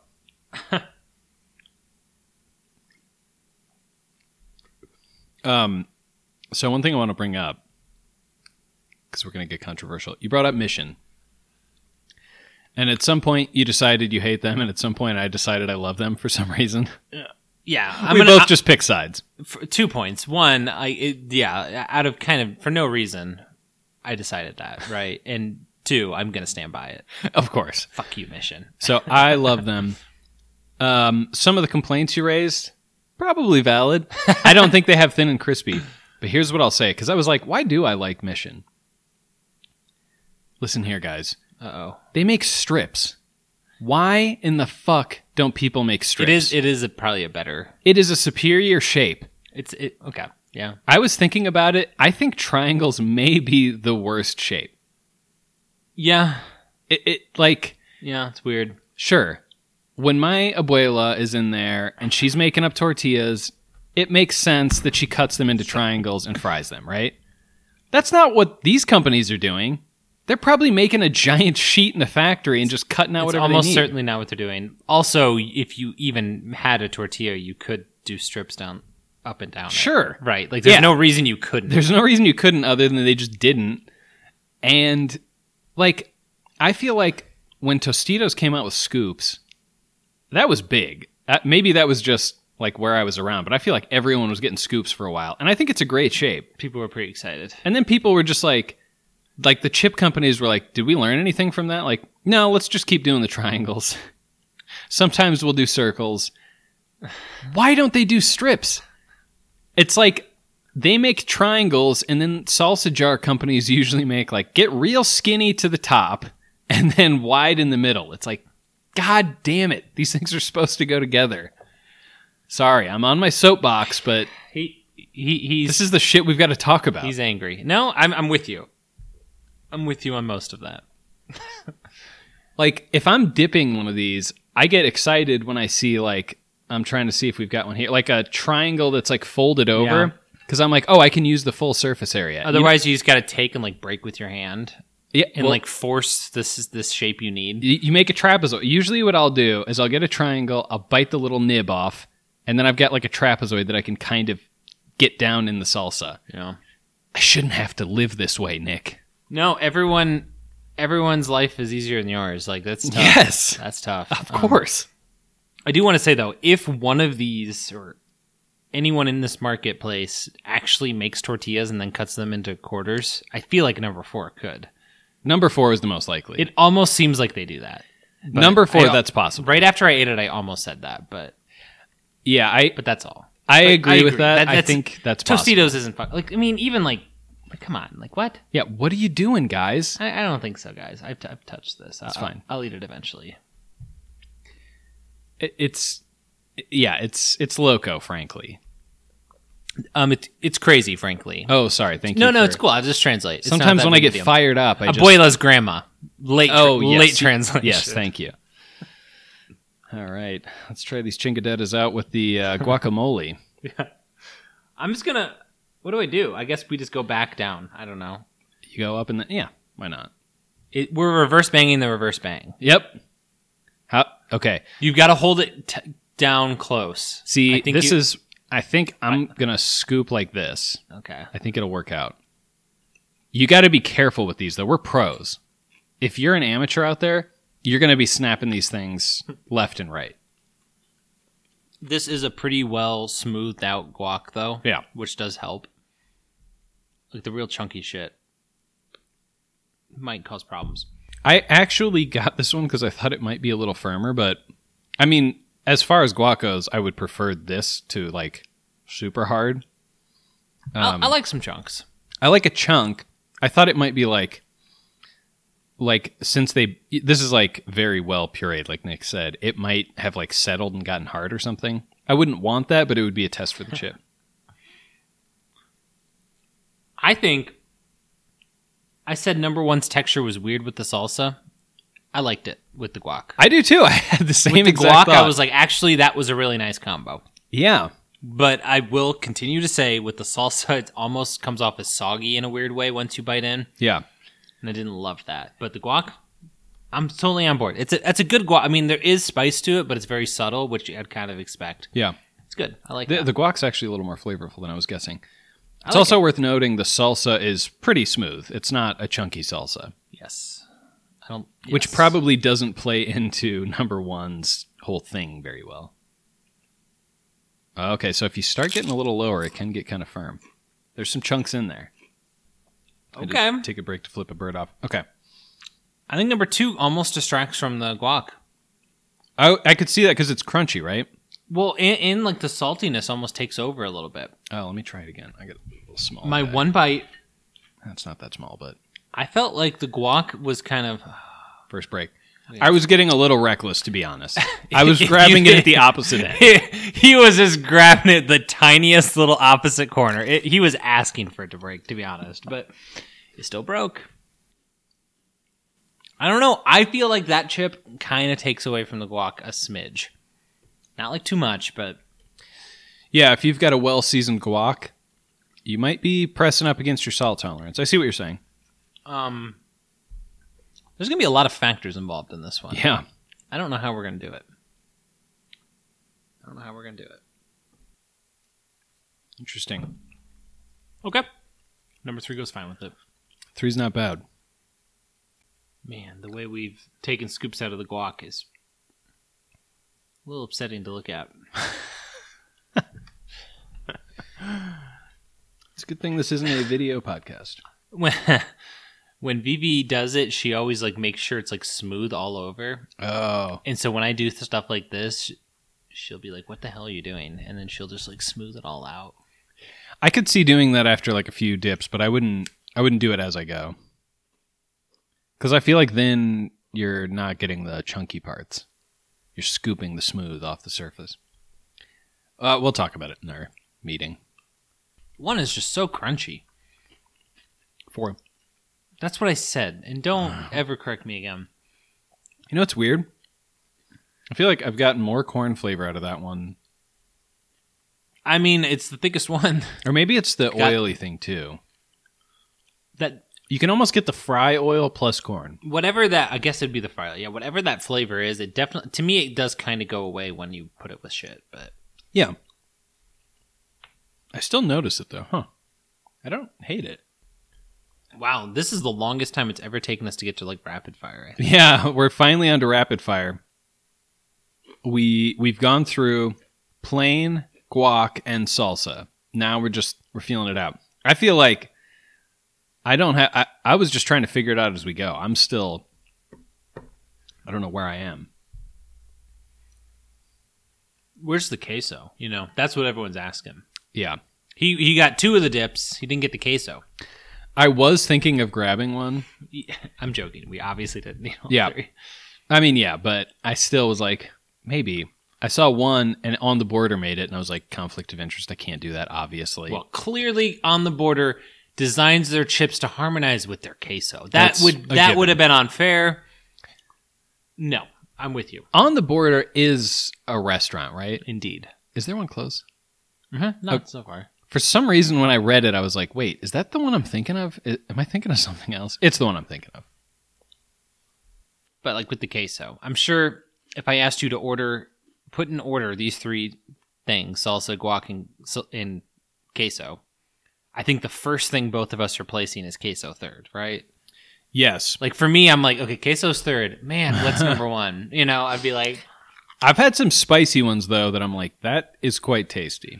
S2: So one thing I want to bring up, because we're going to get controversial. You brought up Mission. And at some point you decided you hate them, and at some point I decided I love them for some reason.
S1: Yeah.
S2: We both just pick sides.
S1: 2 points. One, out of kind of, for no reason, I decided that, right? And 2, I'm going to stand by it.
S2: Of course.
S1: Fuck you, Mission.
S2: So I love them. Some of the complaints you raised, probably valid. I don't think they have thin and crispy. But here's what I'll say, because I was like, why do I like Mission? Listen here, guys.
S1: Uh-oh.
S2: They make strips. Why in the fuck don't people make strips?
S1: It is probably a better.
S2: It is a superior shape.
S1: Okay. Yeah.
S2: I was thinking about it. I think triangles may be the worst shape.
S1: Yeah.
S2: Yeah,
S1: it's weird.
S2: Sure. When my abuela is in there and she's making up tortillas, it makes sense that she cuts them into triangles and fries them, right? That's not what these companies are doing. They're probably making a giant sheet in the factory and just cutting out whatever they need.
S1: It's almost certainly not what they're doing. Also, if you even had a tortilla, you could do strips up and down.
S2: Sure.
S1: Right. Like, there's no reason you couldn't.
S2: There's no reason you couldn't other than they just didn't. And, like, I feel like when Tostitos came out with scoops, that was big. Maybe that was just, like, where I was around, but I feel like everyone was getting scoops for a while. And I think it's a great shape.
S1: People were pretty excited.
S2: And then people were just like, like the chip companies were like, did we learn anything from that? Like, no, let's just keep doing the triangles. Sometimes we'll do circles. Why don't they do strips? It's like they make triangles, and then salsa jar companies usually make like get real skinny to the top and then wide in the middle. It's like, God damn it. These things are supposed to go together. Sorry, I'm on my soapbox, but
S1: he's
S2: this is the shit we've got to talk about.
S1: He's angry. No, I'm with you. I'm with you on most of that.
S2: Like, if I'm dipping one of these, I get excited when I see, like, I'm trying to see if we've got one here, like a triangle that's, like, folded over. Because I'm like, oh, I can use the full surface area.
S1: Otherwise, you just got to take and, like, break with your hand.
S2: Yeah,
S1: and, like, force this shape you need.
S2: You make a trapezoid. Usually what I'll do is I'll get a triangle, I'll bite the little nib off, and then I've got, like, a trapezoid that I can kind of get down in the salsa.
S1: Yeah.
S2: I shouldn't have to live this way, Nick.
S1: No, everyone's life is easier than yours. Like, that's tough.
S2: Yes.
S1: That's tough.
S2: Of course.
S1: I do want to say, though, if one of these or anyone in this marketplace actually makes tortillas and then cuts them into quarters, I feel like number 4 could.
S2: Number 4 is the most likely.
S1: It almost seems like they do that. But
S2: Number 4, that's possible.
S1: Right after I ate it, I almost said that, but
S2: but
S1: that's all.
S2: I agree with that. I think that's possible.
S1: Tostitos isn't fun. Like, I mean, even like come on, like what?
S2: Yeah, what are you doing, guys?
S1: I don't think so, guys. I've touched this.
S2: That's fine.
S1: I'll eat it eventually.
S2: It's loco, frankly.
S1: It's crazy, frankly.
S2: Oh, sorry. Thank you.
S1: No, it's cool. I'll just translate. It's
S2: sometimes when I get fired up,
S1: Abuela's grandma. Late translation.
S2: Yes, thank you. All right, let's try these chingadettas out with the guacamole.
S1: Yeah. I'm just gonna. What do I do? I guess we just go back down. I don't know.
S2: You go up and yeah, why not?
S1: We're reverse banging the reverse bang.
S2: Yep. Okay.
S1: You've got to hold it down close.
S2: See, I think I'm gonna scoop like this.
S1: Okay.
S2: I think it'll work out. You got to be careful with these, though. We're pros. If you're an amateur out there, you're going to be snapping these things left and right.
S1: This is a pretty well smoothed out guac, though.
S2: Yeah.
S1: Which does help. Like the real chunky shit might cause problems.
S2: I actually got this one because I thought it might be a little firmer, but I mean, as far as guac goes, I would prefer this to like super hard.
S1: I like some chunks.
S2: I like a chunk. I thought it might be like since this is like very well pureed, like Nick said, it might have like settled and gotten hard or something. I wouldn't want that, but it would be a test for the chip.
S1: I think I said number 1's texture was weird with the salsa. I liked it with the guac.
S2: I do too. I had the same
S1: with the
S2: exact
S1: guac,
S2: thought.
S1: I was like, actually, that was a really nice combo.
S2: Yeah.
S1: But I will continue to say with the salsa, it almost comes off as soggy in a weird way once you bite in.
S2: Yeah.
S1: And I didn't love that. But the guac, I'm totally on board. It's a good guac. I mean, there is spice to it, but it's very subtle, which I'd kind of expect.
S2: Yeah.
S1: It's good. I like
S2: the
S1: that.
S2: guac's actually a little more flavorful than I was guessing. It's also worth noting the salsa is pretty smooth. It's not a chunky salsa.
S1: Yes.
S2: Which probably doesn't play into number 1's whole thing very well. Okay, so if you start getting a little lower, it can get kind of firm. There's some chunks in there.
S1: Okay.
S2: Take a break to flip a bird off. Okay.
S1: I think number 2 almost distracts from the guac.
S2: I could see that because it's crunchy, right?
S1: Well, in like the saltiness almost takes over a little bit.
S2: Oh, let me try it again. I got a little small.
S1: My
S2: bag.
S1: one bite.
S2: That's not that small, but
S1: I felt like the guac was kind of
S2: first break. I was getting a little reckless, to be honest. I was grabbing it at the opposite end.
S1: He was just grabbing it the tiniest little opposite corner. He was asking for it to break, to be honest, but it still broke. I don't know. I feel like that chip kind of takes away from the guac a smidge. Not like too much, but
S2: yeah, if you've got a well-seasoned guac, you might be pressing up against your salt tolerance. I see what you're saying.
S1: There's going to be a lot of factors involved in this one.
S2: Yeah.
S1: I don't know how we're going to do it.
S2: Interesting.
S1: Okay. Number 3 goes fine with it.
S2: 3's not bad.
S1: Man, the way we've taken scoops out of the guac is a little upsetting to look at.
S2: It's a good thing this isn't a video podcast.
S1: When Vivi does it, she always like makes sure it's like smooth all over.
S3: Oh.
S1: And so when I do stuff like this, she'll be like, "What the hell are you doing?" And then she'll just like smooth it all out.
S3: I could see doing that after like a few dips, but I wouldn't do it as I go. Cuz I feel like then you're not getting the chunky parts. You're scooping the smooth off the surface. We'll talk about it in our meeting.
S1: One is just so crunchy.
S3: 4.
S1: That's what I said. And don't ever correct me again.
S3: You know what's weird? I feel like I've gotten more corn flavor out of that one.
S1: I mean, it's the thickest one.
S3: Or maybe it's the oily thing too.
S1: That
S3: You can almost get the fry oil plus corn.
S1: whatever that, I guess it'd be the fry. Yeah, whatever that flavor is, it definitely, to me, it does kind of go away when you put it with shit. But
S3: Yeah. I still notice it though, huh? I don't hate it.
S1: wow, this is the longest time it's ever taken us to get to like rapid fire. I think.
S3: Yeah, we're finally onto rapid fire. We've gone through plain, guac, and salsa. Now we're feeling it out. I feel like I was just trying to figure it out as we go. I don't know where I am.
S1: Where's the queso? You know, that's what everyone's asking.
S3: Yeah.
S1: He got 2 of the dips. He didn't get the queso.
S3: I was thinking of grabbing one.
S1: I'm joking. We obviously didn't need all
S3: Yeah.
S1: 3.
S3: I mean, yeah, but I still was like, maybe. I saw one and On the Border made it, and I was like, conflict of interest. I can't do that, obviously.
S1: Well, clearly On the Border designs their chips to harmonize with their queso. That would have been unfair. No, I'm with you.
S3: On the Border is a restaurant, right?
S1: Indeed.
S3: Is there one close?
S1: Not so far.
S3: For some reason, when I read it, I was like, wait, is that the one I'm thinking of? Am I thinking of something else? It's the one I'm thinking of.
S1: But like with the queso, I'm sure if I asked you to put in order these 3 things, salsa, guac, and queso, I think the first thing both of us are placing is queso third, right?
S3: Yes.
S1: Like for me, I'm like, okay, queso's third. Man, what's number 1? You know, I'd be like...
S3: I've had some spicy ones, though, that I'm like, that is quite tasty.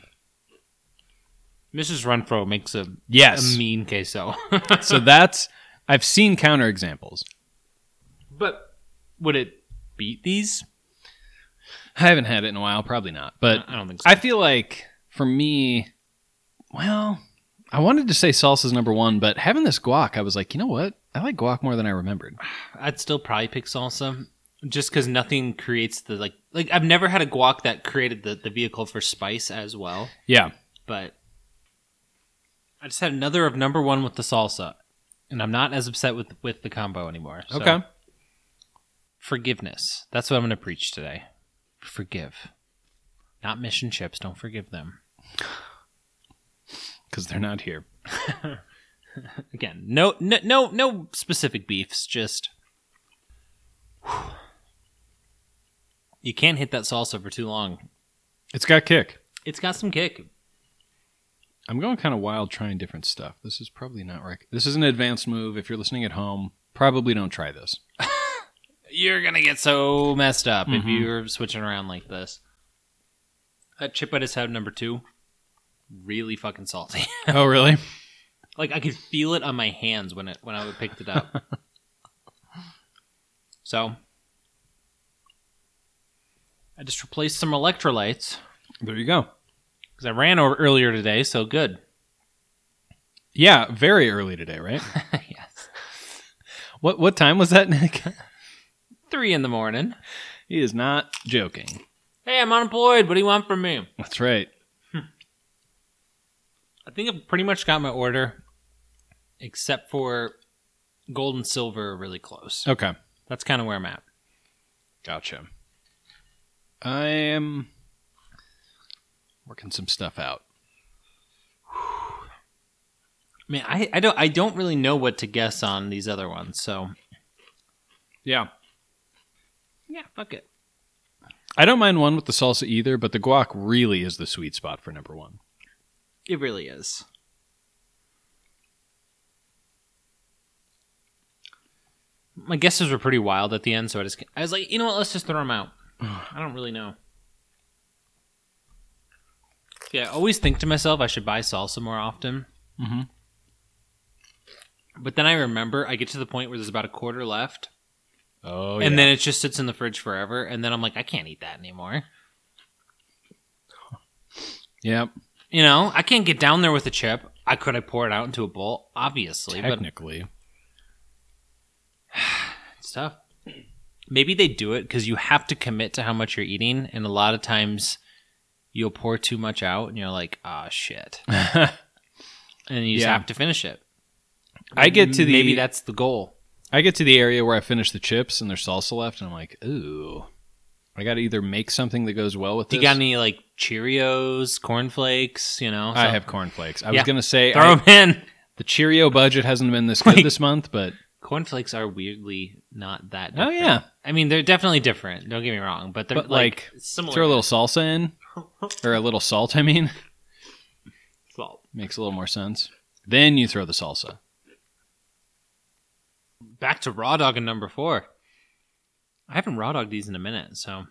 S1: Mrs. Renfro makes a mean queso.
S3: So I've seen counterexamples.
S1: But would it beat these?
S3: I haven't had it in a while, probably not. But
S1: I don't think so.
S3: I feel like, for me, well, I wanted to say salsa's number 1, but having this guac, I was like, you know what? I like guac more than I remembered.
S1: I'd still probably pick salsa, just because nothing creates the, like I've never had a guac that created the vehicle for spice as well.
S3: Yeah.
S1: But I just had another of number 1 with the salsa, and I'm not as upset with the combo anymore. So.
S3: Okay.
S1: Forgiveness. That's what I'm going to preach today. Forgive. Not mission chips. Don't forgive them.
S3: Because they're not here.
S1: Again, no specific beefs. Just you can't hit that salsa for too long.
S3: It's got kick.
S1: It's got some kick.
S3: I'm going kind of wild trying different stuff. This is probably not right. This is an advanced move. If you're listening at home, probably don't try this.
S1: You're going to get so messed up if you're switching around like this. That chip I just had number 2, really fucking salty.
S3: Oh, really?
S1: Like I could feel it on my hands when I would picked it up. So I just replaced some electrolytes.
S3: There you go.
S1: Because I ran earlier today, so good.
S3: Yeah, very early today, right?
S1: Yes.
S3: What time was that, Nick?
S1: 3 a.m.
S3: He is not joking.
S1: Hey, I'm unemployed. What do you want from me?
S3: That's right.
S1: I think I've pretty much got my order, except for gold and silver are really close.
S3: Okay.
S1: That's kind of where I'm at.
S3: Gotcha. I am working some stuff out.
S1: Man, I don't really know what to guess on these other ones, so
S3: Yeah.
S1: yeah, fuck it.
S3: I don't mind one with the salsa either, but the guac really is the sweet spot for number 1.
S1: It really is. My guesses were pretty wild at the end, so I was like, you know what, let's just throw them out. I don't really know. Yeah, I always think to myself I should buy salsa more often.
S3: Mm-hmm.
S1: But then I remember I get to the point where there's about a quarter left.
S3: Oh,
S1: And then it just sits in the fridge forever. And then I'm like, I can't eat that anymore.
S3: Yep.
S1: You know, I can't get down there with a chip. Could I pour it out into a bowl? Obviously.
S3: Technically.
S1: But it's tough. Maybe they do it because you have to commit to how much you're eating. And a lot of times you'll pour too much out and you're like, ah, shit. And you just have to finish it.
S3: I get to the...
S1: Maybe that's the goal.
S2: I get to the area where I finish the chips and there's salsa left, and I'm like, ooh. I got to either make something that goes well with this.
S1: Do you got any, like, Cheerios, cornflakes, you know?
S2: I have cornflakes. I was going to say...
S1: Throw them in.
S2: The Cheerio budget hasn't been this good this month, but...
S1: Cornflakes are weirdly not that different.
S2: Oh, yeah.
S1: I mean, they're definitely different. Don't get me wrong. But they're, like similar.
S2: Throw a little salsa in. Or a little salt, I mean.
S1: Salt.
S2: Makes a little more sense. Then you throw the salsa.
S1: Back to raw dog and number 4. I haven't raw dogged these in a minute, so...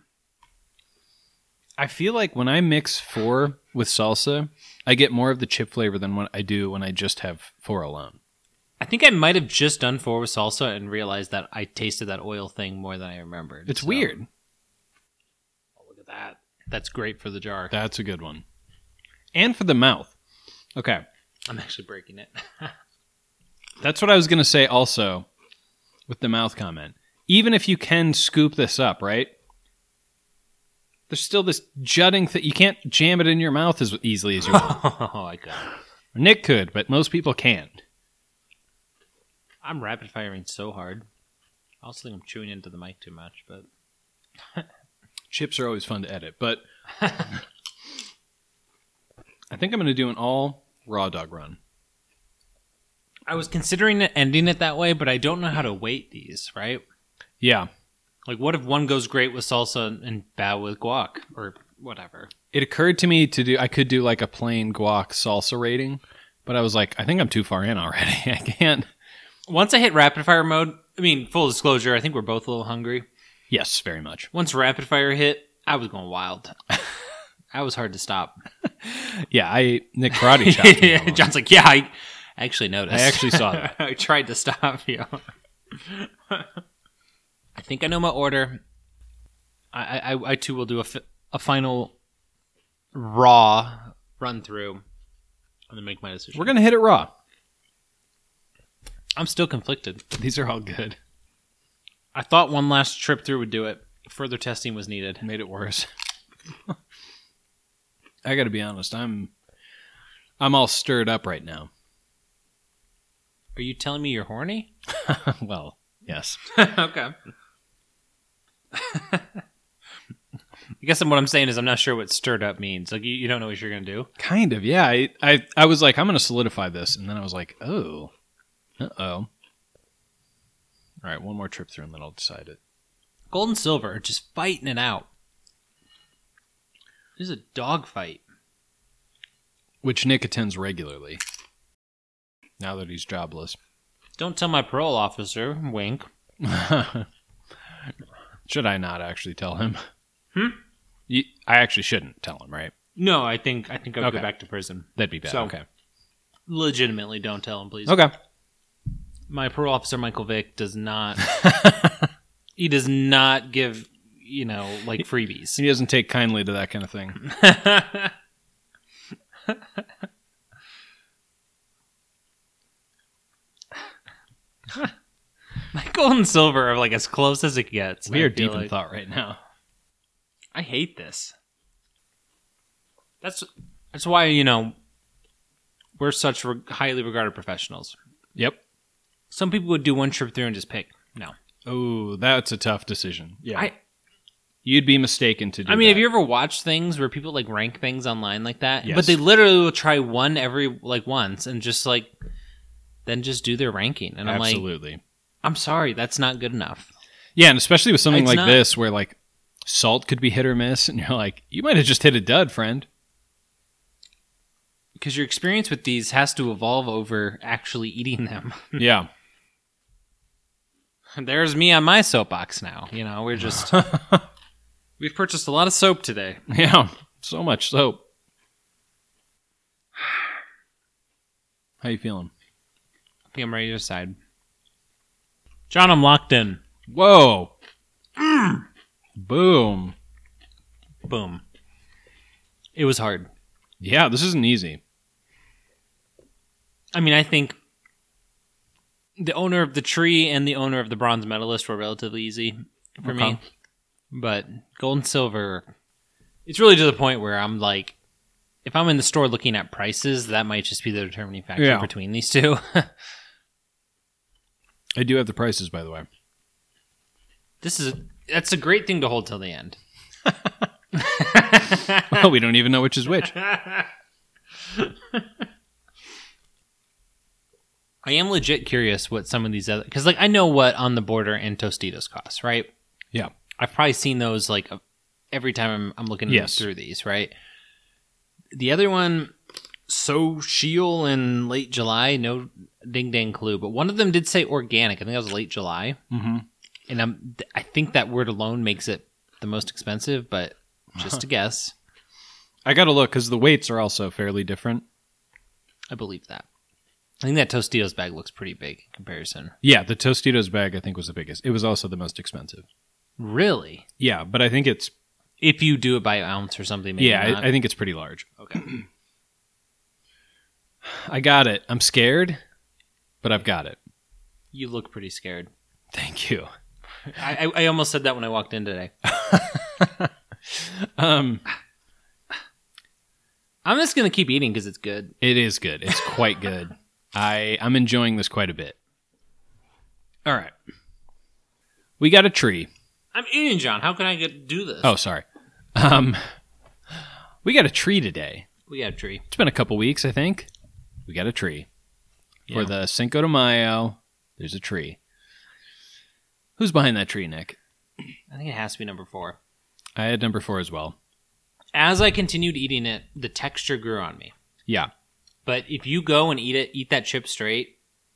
S2: I feel like when I mix 4 with salsa, I get more of the chip flavor than what I do when I just have 4 alone.
S1: I think I might have just done 4 with salsa and realized that I tasted that oil thing more than I remembered.
S2: It's weird.
S1: Oh, look at that. That's great for the jar.
S2: That's a good one. And for the mouth. Okay.
S1: I'm actually breaking it.
S2: That's what I was going to say also with the mouth comment. Even if you can scoop this up, right? There's still this jutting thing. You can't jam it in your mouth as easily as you want.
S1: Oh, I got it.
S2: Nick could, but most people can't.
S1: I'm rapid firing so hard. I also think I'm chewing into the mic too much, but...
S2: Chips are always fun to edit, but... I think I'm going to do an all raw dog run.
S1: I was considering ending it that way, but I don't know how to weight these, right?
S2: Yeah.
S1: Like, what if one goes great with salsa and bad with guac or whatever?
S2: It occurred to me I could do like a plain guac salsa rating, but I was like, I think I'm too far in already. I can't.
S1: Once I hit rapid fire mode, I mean, full disclosure, I think we're both a little hungry.
S2: Yes, very much.
S1: Once rapid fire hit, I was going wild. I was hard to stop.
S2: Yeah, Nick karate chopped me.
S1: Yeah, John's like, yeah, I actually noticed.
S2: I actually saw that.
S1: I tried to stop you. I think I know my order. I too will do a final raw run through and then make my decision.
S2: We're going to hit it raw.
S1: I'm still conflicted.
S2: These are all good.
S1: I thought one last trip through would do it. Further testing was needed.
S2: Made it worse. I got to be honest. I'm all stirred up right now.
S1: Are you telling me you're horny?
S2: Well, yes.
S1: Okay. I guess what I'm saying is I'm not sure what stirred up means. Like, you don't know what you're going to do?
S2: Kind of, yeah. I was like, I'm going to solidify this. And then I was like, oh. Uh-oh. All right, one more trip through and then I'll decide it.
S1: Gold and silver are just fighting it out. This is a dog fight.
S2: Which Nick attends regularly. Now that he's jobless.
S1: Don't tell my parole officer. Wink.
S2: Should I not actually tell him? I actually shouldn't tell him, right?
S1: No, I think I would
S2: Okay.
S1: go back to prison.
S2: That'd be bad.
S1: So-
S2: Okay.
S1: Legitimately, don't tell him, please.
S2: Okay.
S1: My parole officer, Michael Vick, does not... he does not give, like freebies.
S2: He doesn't take kindly to that kind of thing.
S1: My gold and silver are like as close as it gets.
S2: We are
S1: I feel
S2: deep in
S1: like.
S2: thought right now.
S1: I hate this. That's why, we're such highly regarded professionals.
S2: Yep.
S1: Some people would do one trip through and just pick. No.
S2: Oh, that's a tough decision. Yeah.
S1: I
S2: You'd be mistaken to do
S1: mean,
S2: that.
S1: have you ever watched things where people like rank things online like that?
S2: Yes.
S1: But they literally will try one every once and just then just do their ranking. And I'm like,
S2: Absolutely.
S1: I'm sorry, that's not good enough.
S2: Yeah, and especially with something
S1: It's
S2: like
S1: not.
S2: this where like salt could be hit or miss, and you're like, you might have just hit a dud, friend.
S1: Because your experience with these has to evolve over actually eating them.
S2: Yeah.
S1: There's me on my soapbox now. We're just... We've purchased a lot of soap today.
S2: Yeah. So much soap. How you feeling?
S1: think I'm ready to decide. John, I'm locked in.
S3: Whoa. Boom.
S1: Boom. It was hard.
S3: Yeah, this isn't easy.
S1: I mean, I think the owner of the tree and the owner of the bronze medalist were relatively easy for me. But gold and silver, it's really to the point where I'm like, if I'm in the store looking at prices, that might just be the determining factor between these two.
S3: I do have the prices, by the way.
S1: That's a great thing to hold till the end.
S3: Well, we don't even know which is which.
S1: I am legit curious what some of these other... Because, like, I know what On the Border and Tostitos cost, right?
S3: Yeah.
S1: I've probably seen those, like, every time I'm looking through these, right? The other one, Social in late July, no ding dang clue. But one of them did say organic. I think that was late July.
S3: Mm-hmm.
S1: And I think that word alone makes it the most expensive, but just a guess.
S3: I got to look because the weights are also fairly different.
S1: I believe that. I think that Tostitos bag looks pretty big in comparison.
S3: Yeah, the Tostitos bag I think was the biggest. It was also the most expensive.
S1: Really?
S3: Yeah, but I think it's...
S1: If you do it by ounce or something, maybe not.
S3: I think it's pretty large.
S1: Okay.
S3: I got it. I'm scared, but I've got it.
S1: You look pretty scared.
S3: Thank you.
S1: I almost said that when I walked in today. I'm just going to keep eating because it's good.
S3: It is good. It's quite good. I'm enjoying this quite a bit. All right. We got a tree.
S1: I'm eating, John. How can I do this?
S3: Oh, sorry. We got a tree today.
S1: We got a tree.
S3: It's been a couple weeks, I think. We got a tree.
S1: Yeah.
S3: For the Cinco de Mayo, there's a tree. Who's behind that tree, Nick?
S1: I think it has to be number 4.
S3: I had number 4 as well.
S1: As I continued eating it, the texture grew on me.
S3: Yeah.
S1: But if you go and eat that chip straight,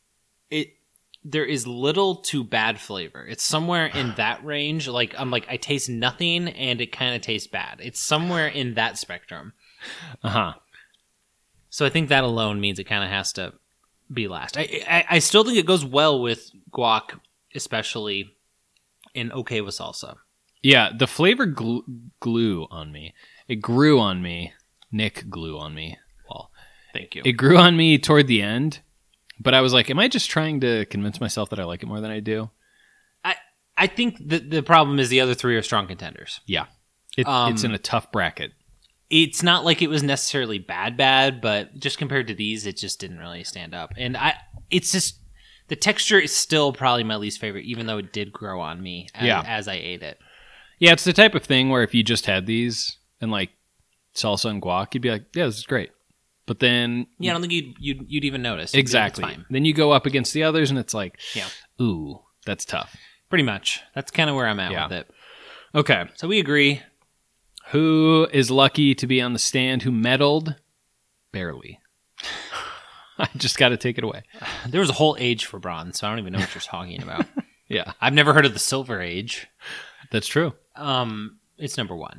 S1: there is little to bad flavor. It's somewhere in that range. Like I taste nothing and it kind of tastes bad. It's somewhere in that spectrum.
S3: Uh-huh.
S1: So I think that alone means it kind of has to be last. I still think it goes well with guac, especially and okay with salsa.
S3: Yeah, the flavor glue on me. It grew on me. Nick glue on me. Well,
S1: thank you.
S3: It grew on me toward the end, but I was like, am I just trying to convince myself that I like it more than I do?
S1: I think the problem is the other 3 are strong contenders.
S3: Yeah. It's in a tough bracket.
S1: It's not like it was necessarily bad, but just compared to these, it just didn't really stand up. And it's just, the texture is still probably my least favorite, even though it did grow on me as I ate it.
S3: Yeah, it's the type of thing where if you just had these and like salsa and guac, you'd be like, yeah, this is great. But then...
S1: Yeah, I don't think you'd even notice.
S3: Exactly.
S1: It's fine.
S3: Then you go up against the others and it's like,
S1: yeah,
S3: ooh, that's tough.
S1: Pretty much. That's kind of where I'm at with it.
S3: Okay.
S1: So we agree.
S3: Who is lucky to be on the stand who medaled? Barely. I just got to take it away.
S1: There was a whole age for bronze, so I don't even know what you're talking about.
S3: Yeah.
S1: I've never heard of the silver age.
S3: That's true.
S1: It's number 1,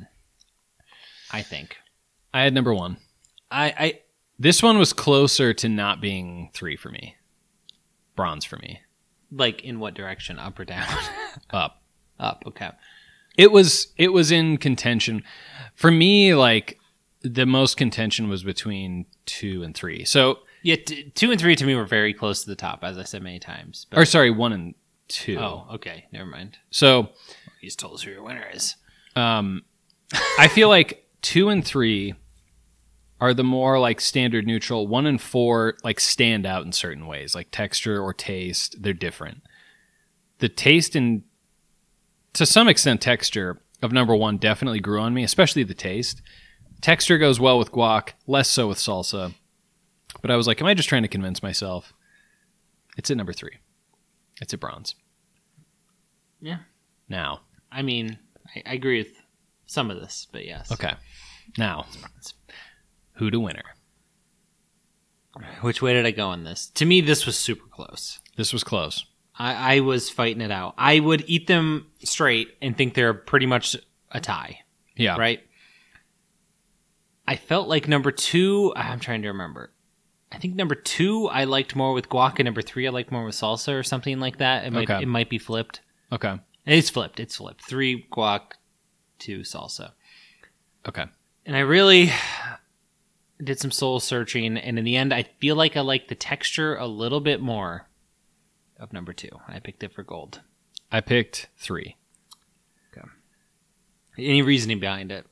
S1: I think.
S3: I had number 1. This one was closer to not being 3 for me. Bronze for me.
S1: Like in what direction? Up or down?
S3: Up.
S1: Up, okay.
S3: It was in contention. For me, like, the most contention was between 2 and 3. So...
S1: Yeah, 2 and 3 to me were very close to the top, as I said many times.
S3: Or sorry, 1 and 2.
S1: Oh, okay. Never mind.
S3: So...
S1: You just told us who your winner is.
S3: I feel like 2 and 3 are the more like standard neutral. 1 and 4 like stand out in certain ways, like texture or taste. They're different. The taste and to some extent texture of number 1 definitely grew on me, especially the taste. Texture goes well with guac, less so with salsa. But I was like, am I just trying to convince myself? It's at number 3. It's at bronze.
S1: Yeah.
S3: Now.
S1: I mean, I agree with some of this, but yes.
S3: Okay. Now. Who to winner?
S1: Which way did I go on this? To me, this was super close.
S3: This was close.
S1: I was fighting it out. I would eat them straight and think they're pretty much a tie.
S3: Yeah.
S1: Right? I felt like number 2, I'm trying to remember. I think number 2 I liked more with guac, and number 3 I liked more with salsa or something like that.
S3: Okay.
S1: It might be flipped.
S3: Okay.
S1: It's flipped. 3 guac, 2 salsa.
S3: Okay.
S1: And I really did some soul searching, and in the end, I feel like I like the texture a little bit more of number 2. I picked it for gold.
S3: I picked 3.
S1: Any reasoning behind it?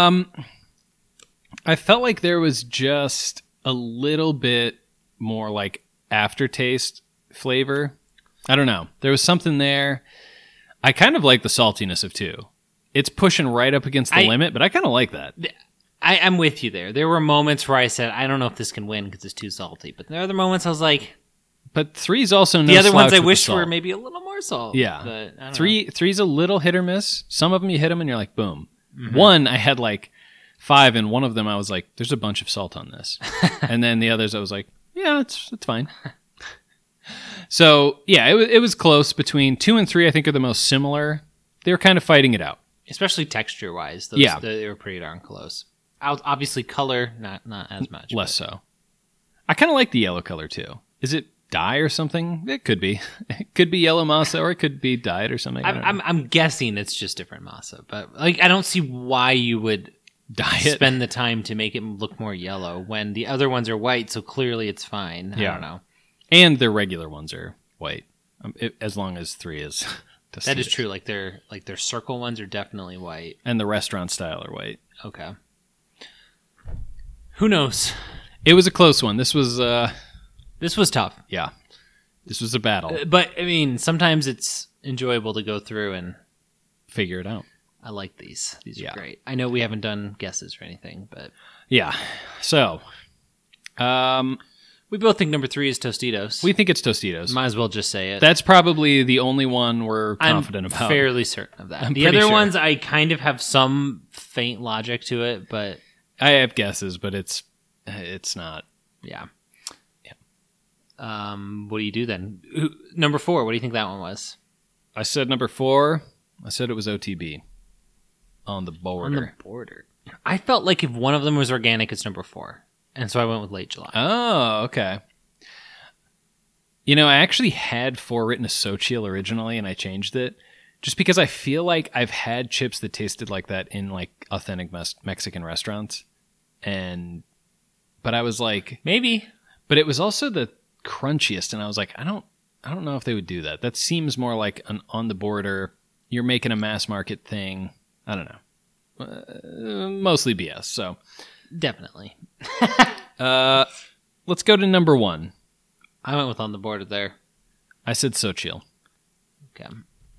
S3: I felt like there was just a little bit more like aftertaste flavor. I don't know. There was something there. I kind of like the saltiness of 2. It's pushing right up against the limit, but I kind of like that.
S1: I'm with you there. There were moments where I said, I don't know if this can win because it's too salty. But there are other moments I was like...
S3: But 3's also no
S1: the other ones I
S3: slouch with the
S1: wished
S3: salt.
S1: were maybe a little more salt.
S3: Yeah.
S1: But I don't know.
S3: 3's a little hit or miss. Some of them you hit them and you're like, boom.
S1: Mm-hmm.
S3: 1, I had like 5, and one of them I was like, there's a bunch of salt on this. And then the others I was like, yeah, it's fine. So, yeah, it was close. Between 2 and 3, I think, are the most similar. They were kind of fighting it out.
S1: Especially texture-wise.
S3: Yeah.
S1: They were pretty darn close. Obviously, color, not as much.
S3: Less so. I kind of like the yellow color, too. Is it dye or something? It could be. It could be yellow masa, or it could be dyed or something.
S1: I'm guessing it's just different masa. But like, I don't see why you would
S3: dye it.
S1: spend the time to make it look more yellow when the other ones are white, so clearly it's fine. I don't know.
S3: And the regular ones are white, as long as 3 is.
S1: That is true. Like their circle ones are definitely white,
S3: and the restaurant style are white.
S1: Okay. Who knows?
S3: It was a close one. This was
S1: tough.
S3: Yeah, this was a battle.
S1: But I mean, sometimes it's enjoyable to go through and
S3: figure it out.
S1: I like these. These are great. I know we haven't done guesses or anything, but
S3: yeah. So,
S1: we both think number 3 is Tostitos.
S3: We think it's Tostitos.
S1: Might as well just say it.
S3: That's probably the only one we're confident
S1: I'm
S3: about.
S1: Fairly certain of that.
S3: I'm
S1: The
S3: pretty
S1: other
S3: sure.
S1: ones, I kind of have some faint logic to it, but
S3: I have guesses, but it's not.
S1: yeah. What do you do then? Number 4, what do you think that one was?
S3: I said number 4. I said it was OTB. On the border.
S1: On the border. I felt like if one of them was organic, it's number 4. And so I went with Late July.
S3: Oh, okay. You know, I actually had 4 written as Xochitl originally, and I changed it just because I feel like I've had chips that tasted like that in like authentic Mexican restaurants, but I was like,
S1: Maybe.
S3: But it was also the crunchiest, and I was like, I don't know if they would do that. That seems more like an on the border. You're making a mass market thing. I don't know. Mostly BS. So
S1: Definitely.
S3: let's go to number 1.
S1: I went with On the Border there.
S3: I said Xochitl.
S1: Okay.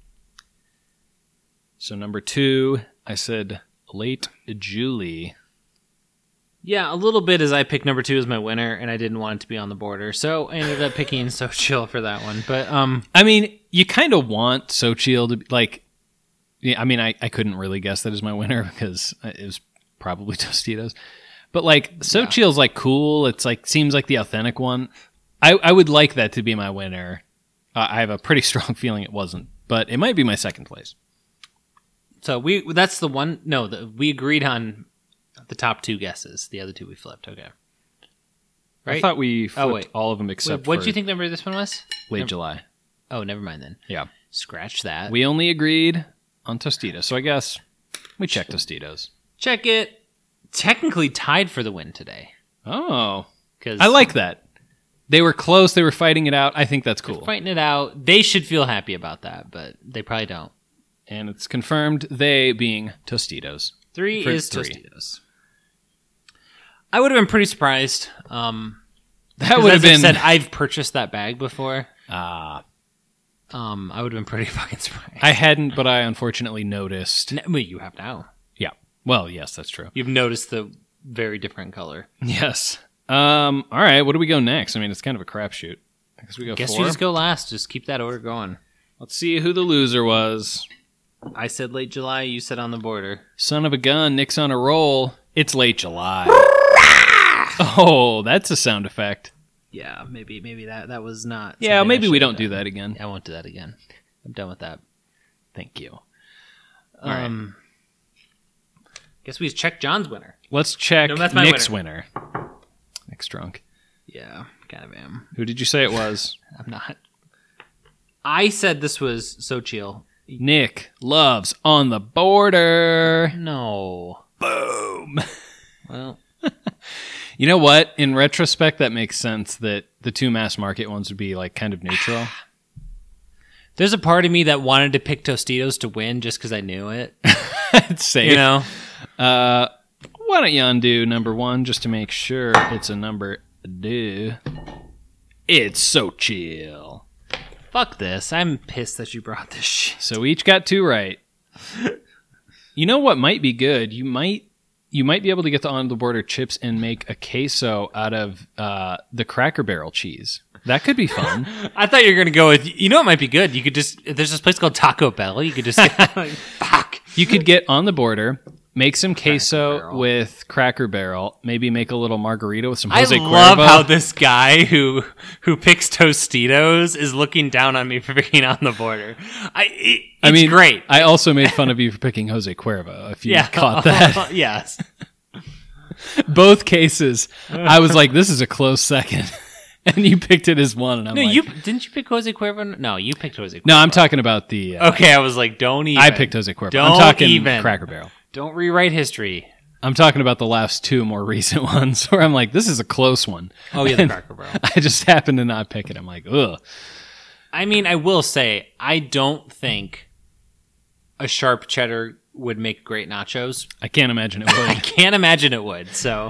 S3: So number 2, I said Late Julie.
S1: Yeah, a little bit as I picked number 2 as my winner, and I didn't want it to be On the Border, so I ended up picking Xochitl for that one. But
S3: I mean, you kind of want Xochitl to be like. Yeah, I mean, I couldn't really guess that as my winner because it was probably Tostitos. But like Xochitl's like cool. It's like seems like the authentic one. I would like that to be my winner. I have a pretty strong feeling it wasn't, but it might be my second place.
S1: So that's the one. No, we agreed on the top 2 guesses. The other 2 we flipped. Okay. Right?
S3: I thought we flipped
S1: wait.
S3: all of them except
S1: What
S3: for
S1: do you think number this one was?
S3: Late July.
S1: Oh, never mind then.
S3: Yeah.
S1: Scratch that.
S3: We only agreed on Tostitos, so I guess we checked Tostitos.
S1: Check it. Technically tied for the win today.
S3: Oh.
S1: 'Cause
S3: I like that. They were close. They were fighting it out. I think that's cool.
S1: fighting it out. They should feel happy about that, but they probably don't.
S3: And it's confirmed, they being Tostitos.
S1: 3
S3: For
S1: is
S3: 3.
S1: Tostitos. I would have been pretty surprised.
S3: That
S1: As
S3: would have
S1: I've
S3: been.
S1: said, I've purchased that bag before.
S3: Ah.
S1: I would have been pretty fucking surprised.
S3: I hadn't, but I unfortunately noticed.
S1: Well, you have now.
S3: Yeah. Well, yes, that's true.
S1: You've noticed the very different color.
S3: Yes. All right. What do we go next? I mean, it's kind of a crapshoot. I guess we go
S1: Guess
S3: 4.
S1: you just go last. Just keep that order going.
S3: Let's see who the loser was.
S1: I said Late July. You said On the Border.
S3: Son of a gun. Nick's on a roll. It's Late July. Oh, that's a sound effect.
S1: Yeah, maybe that was not.
S3: Yeah,
S1: something I
S3: maybe we
S1: should have
S3: don't do
S1: done.
S3: that again.
S1: I won't do that again. I'm done with that.
S3: Thank you.
S1: Guess we check John's winner.
S3: Let's check
S1: No, that's my
S3: Nick's winner. Nick's drunk.
S1: Yeah, kind of am.
S2: Who did you say it was?
S1: I'm not. I said this was so chill.
S2: Nick loves On the Border.
S1: No.
S2: Boom.
S1: Well,
S2: You know what? In retrospect, that makes sense that the two mass market ones would be like kind of neutral.
S1: there's a part of me that wanted to pick Tostitos to win just because I knew it.
S2: It's safe.
S1: You know?
S2: Why don't you undo number one just to make sure it's a number do? It's so chill.
S1: Fuck this. I'm pissed that you brought this shit.
S2: So we each got two right. You know what might be good? You might be able to get the On the Border chips and make a queso out of the Cracker Barrel cheese. That could be fun.
S1: I thought you were going to go with, you know what might be good? You could just, there's this place called Taco Bell. You could just get, like, fuck.
S2: You could get On the Border, make some queso
S1: Barrel.
S2: with Cracker Barrel, maybe make a little margarita with some Jose
S1: I
S2: Cuervo.
S1: love how this guy who picks Tostitos is looking down on me for picking On the Border. It's great.
S2: I also made fun of you for picking Jose Cuervo, if you caught that.
S1: Yes.
S2: Both cases, I was like, this is a close second. And you picked it as one, and I'm
S1: No,
S2: like...
S1: didn't you pick Jose Cuervo? No, you picked Jose Cuervo.
S2: No, I'm talking about the...
S1: Okay, I was like, don't even.
S2: I picked Jose Cuervo.
S1: Don't
S2: I'm talking
S1: even.
S2: Cracker Barrel.
S1: Don't rewrite history.
S2: I'm talking about the last two more recent ones where I'm like, this is a close one.
S1: Oh, yeah, the
S2: And
S1: Cracker Barrel.
S2: I just happened to not pick it. I'm like, ugh.
S1: I mean, I will say, I don't think a sharp cheddar would make great nachos.
S2: I can't imagine it
S1: I
S2: would.
S1: can't imagine it would, so.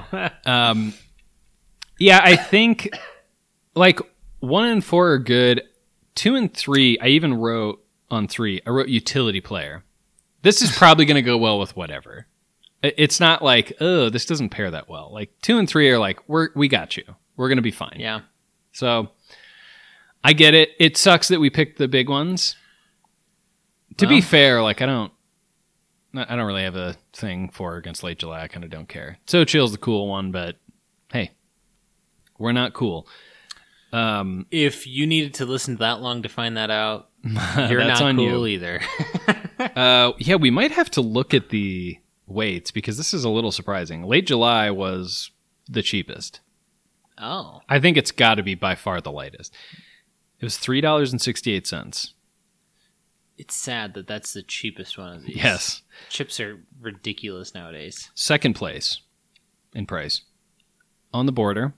S2: Yeah, I think like 1 and 4 are good. 2 and 3, I even wrote on 3, I wrote utility player. This is probably going to go well with whatever. It's not like, oh, this doesn't pair that well. Like 2 and 3 are like, we got you. We're going to be fine.
S1: Yeah.
S2: So I get it. It sucks that we picked the big ones. To be fair, like I don't really have a thing for or against Late July. I kind of don't care. So Chill's the cool one, but hey, we're not cool.
S1: If you needed to listen that long to find that out, you're
S2: That's
S1: not
S2: on
S1: cool
S2: you.
S1: either.
S2: Yeah, we might have to look at the weights because this is a little surprising. Late July was the cheapest.
S1: Oh.
S2: I think it's got to be by far the lightest. It was $3.68.
S1: It's sad that that's the cheapest one of these.
S2: Yes.
S1: Chips are ridiculous nowadays.
S2: Second place in price. On the Border,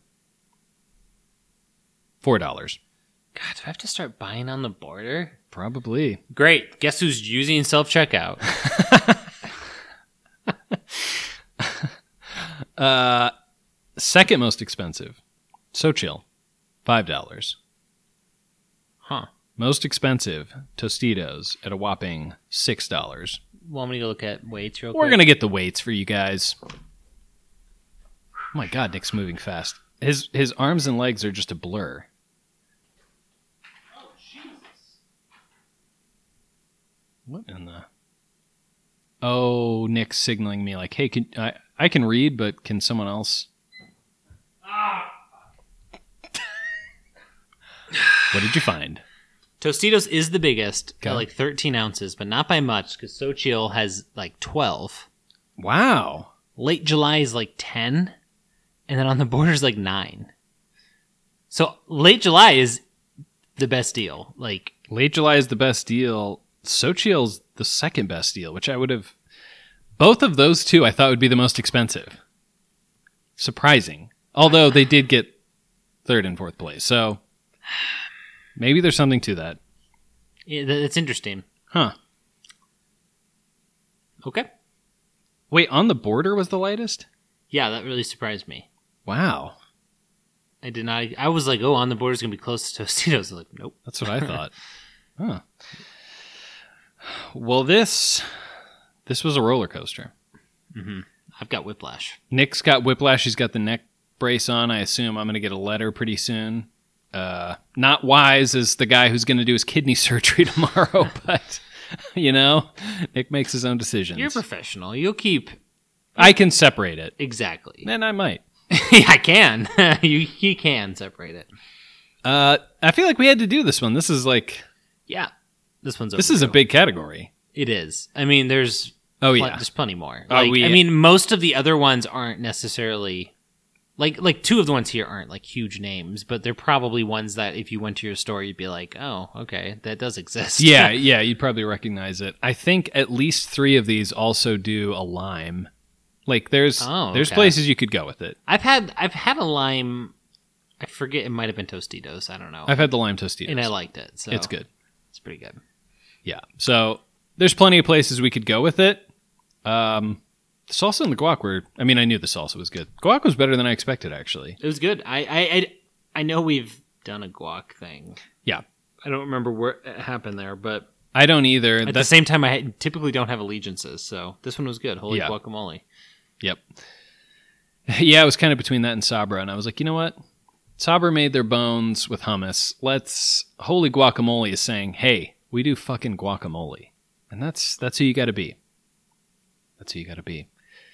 S2: $4.
S1: God, do I have to start buying On the Border?
S2: Probably.
S1: Great. Guess who's using self-checkout?
S2: Second most expensive. So Chill, $5.
S1: Huh.
S2: Most expensive, Tostitos, at a whopping $6.
S1: Want me to go look at weights real quick?
S2: We're going to get the weights for you guys. Oh my God, Nick's moving fast. His arms and legs are just a blur. What in the... Oh, Nick's signaling me like, hey, I can read, but can someone else? What did you find?
S1: Tostitos is the biggest,
S2: Okay.
S1: at like 13 ounces, but not by much because So Chill has like 12.
S2: Wow.
S1: Late July is like 10, and then On the Border is like 9. So Late July is the best deal. Like,
S2: Late July is the best deal. Sochil's the second best deal, which I would have... Both of those two I thought would be the most expensive. Surprising. Although they did get third and fourth place. So maybe there's something to that.
S1: it's interesting.
S2: Huh.
S1: Okay.
S2: Wait, On the Border was the lightest?
S1: Yeah, that really surprised me.
S2: Wow.
S1: I did not. I was like, oh, On the Border is going to be close to Tostitos. I was like, nope.
S2: That's what I thought. Huh. Well, this was a roller coaster.
S1: I've got whiplash.
S2: Nick's got whiplash. He's got the neck brace on. I assume I'm going to get a letter pretty soon. Not Wise as the guy who's going to do his kidney surgery tomorrow, but, you know, Nick makes his own decisions.
S1: You're a professional. You'll keep...
S2: I can separate it.
S1: Exactly.
S2: And I might.
S1: Yeah, I can. He can separate it.
S2: I feel like we had to do this one. This is like...
S1: Yeah. This one's
S2: This is a big category.
S1: It is. I mean, there's...
S2: Oh, yeah.
S1: There's plenty more.
S2: Oh,
S1: Like, I mean, most of the other ones aren't necessarily... Like two of the ones here aren't like huge names, but they're probably ones that if you went to your store, you'd be like, oh, okay, that does exist.
S3: Yeah, you'd probably recognize it. I think at least 3 of these also do a lime. Like there's places you could go with it.
S1: I've had a lime. I forget, it might have been Tostitos. I don't know.
S3: I've had the lime Tostitos,
S1: and I liked it. So
S3: it's good.
S1: It's pretty good.
S3: Yeah. So there's plenty of places we could go with it. The salsa and the guac were. I mean, I knew the salsa was good. Guac was better than I expected, actually.
S1: It was good. I know we've done a guac thing.
S3: Yeah.
S1: I don't remember where it happened there, but
S3: I don't either.
S1: At the same time, I typically don't have allegiances, so this one was good. Holy guacamole.
S3: Yep. Yeah, it was kind of between that and Sabra, and I was like, you know what? Sabra made their bones with hummus. Holy Guacamole is saying, hey, we do fucking guacamole. And that's who you gotta be. That's who you gotta be.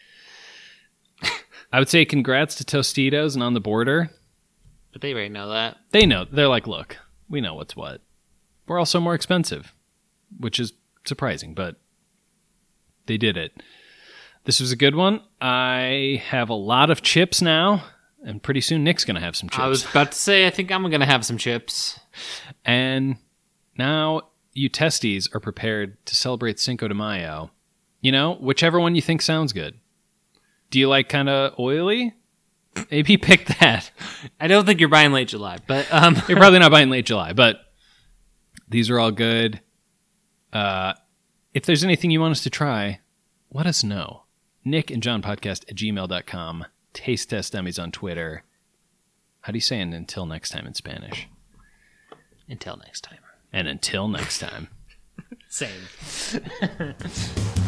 S3: I would say congrats to Tostitos and On the Border.
S1: But they already know that.
S3: They know. They're like, look, we know what's what. We're also more expensive, which is surprising, but they did it. This was a good one. I have a lot of chips now, and pretty soon Nick's going to have some chips.
S1: I was about to say, I think I'm going to have some chips.
S3: And now you testies are prepared to celebrate Cinco de Mayo. You know, whichever one you think sounds good. Do you like kind of oily? Maybe pick that.
S1: I don't think you're buying late July, but
S3: you're probably not buying late July, but these are all good. If there's anything you want us to try, let us know. Nick and John podcast at gmail.com. Taste Test Dummies on Twitter. How do you say until next time in Spanish?
S1: Until next time.
S3: And until next time.
S1: Same.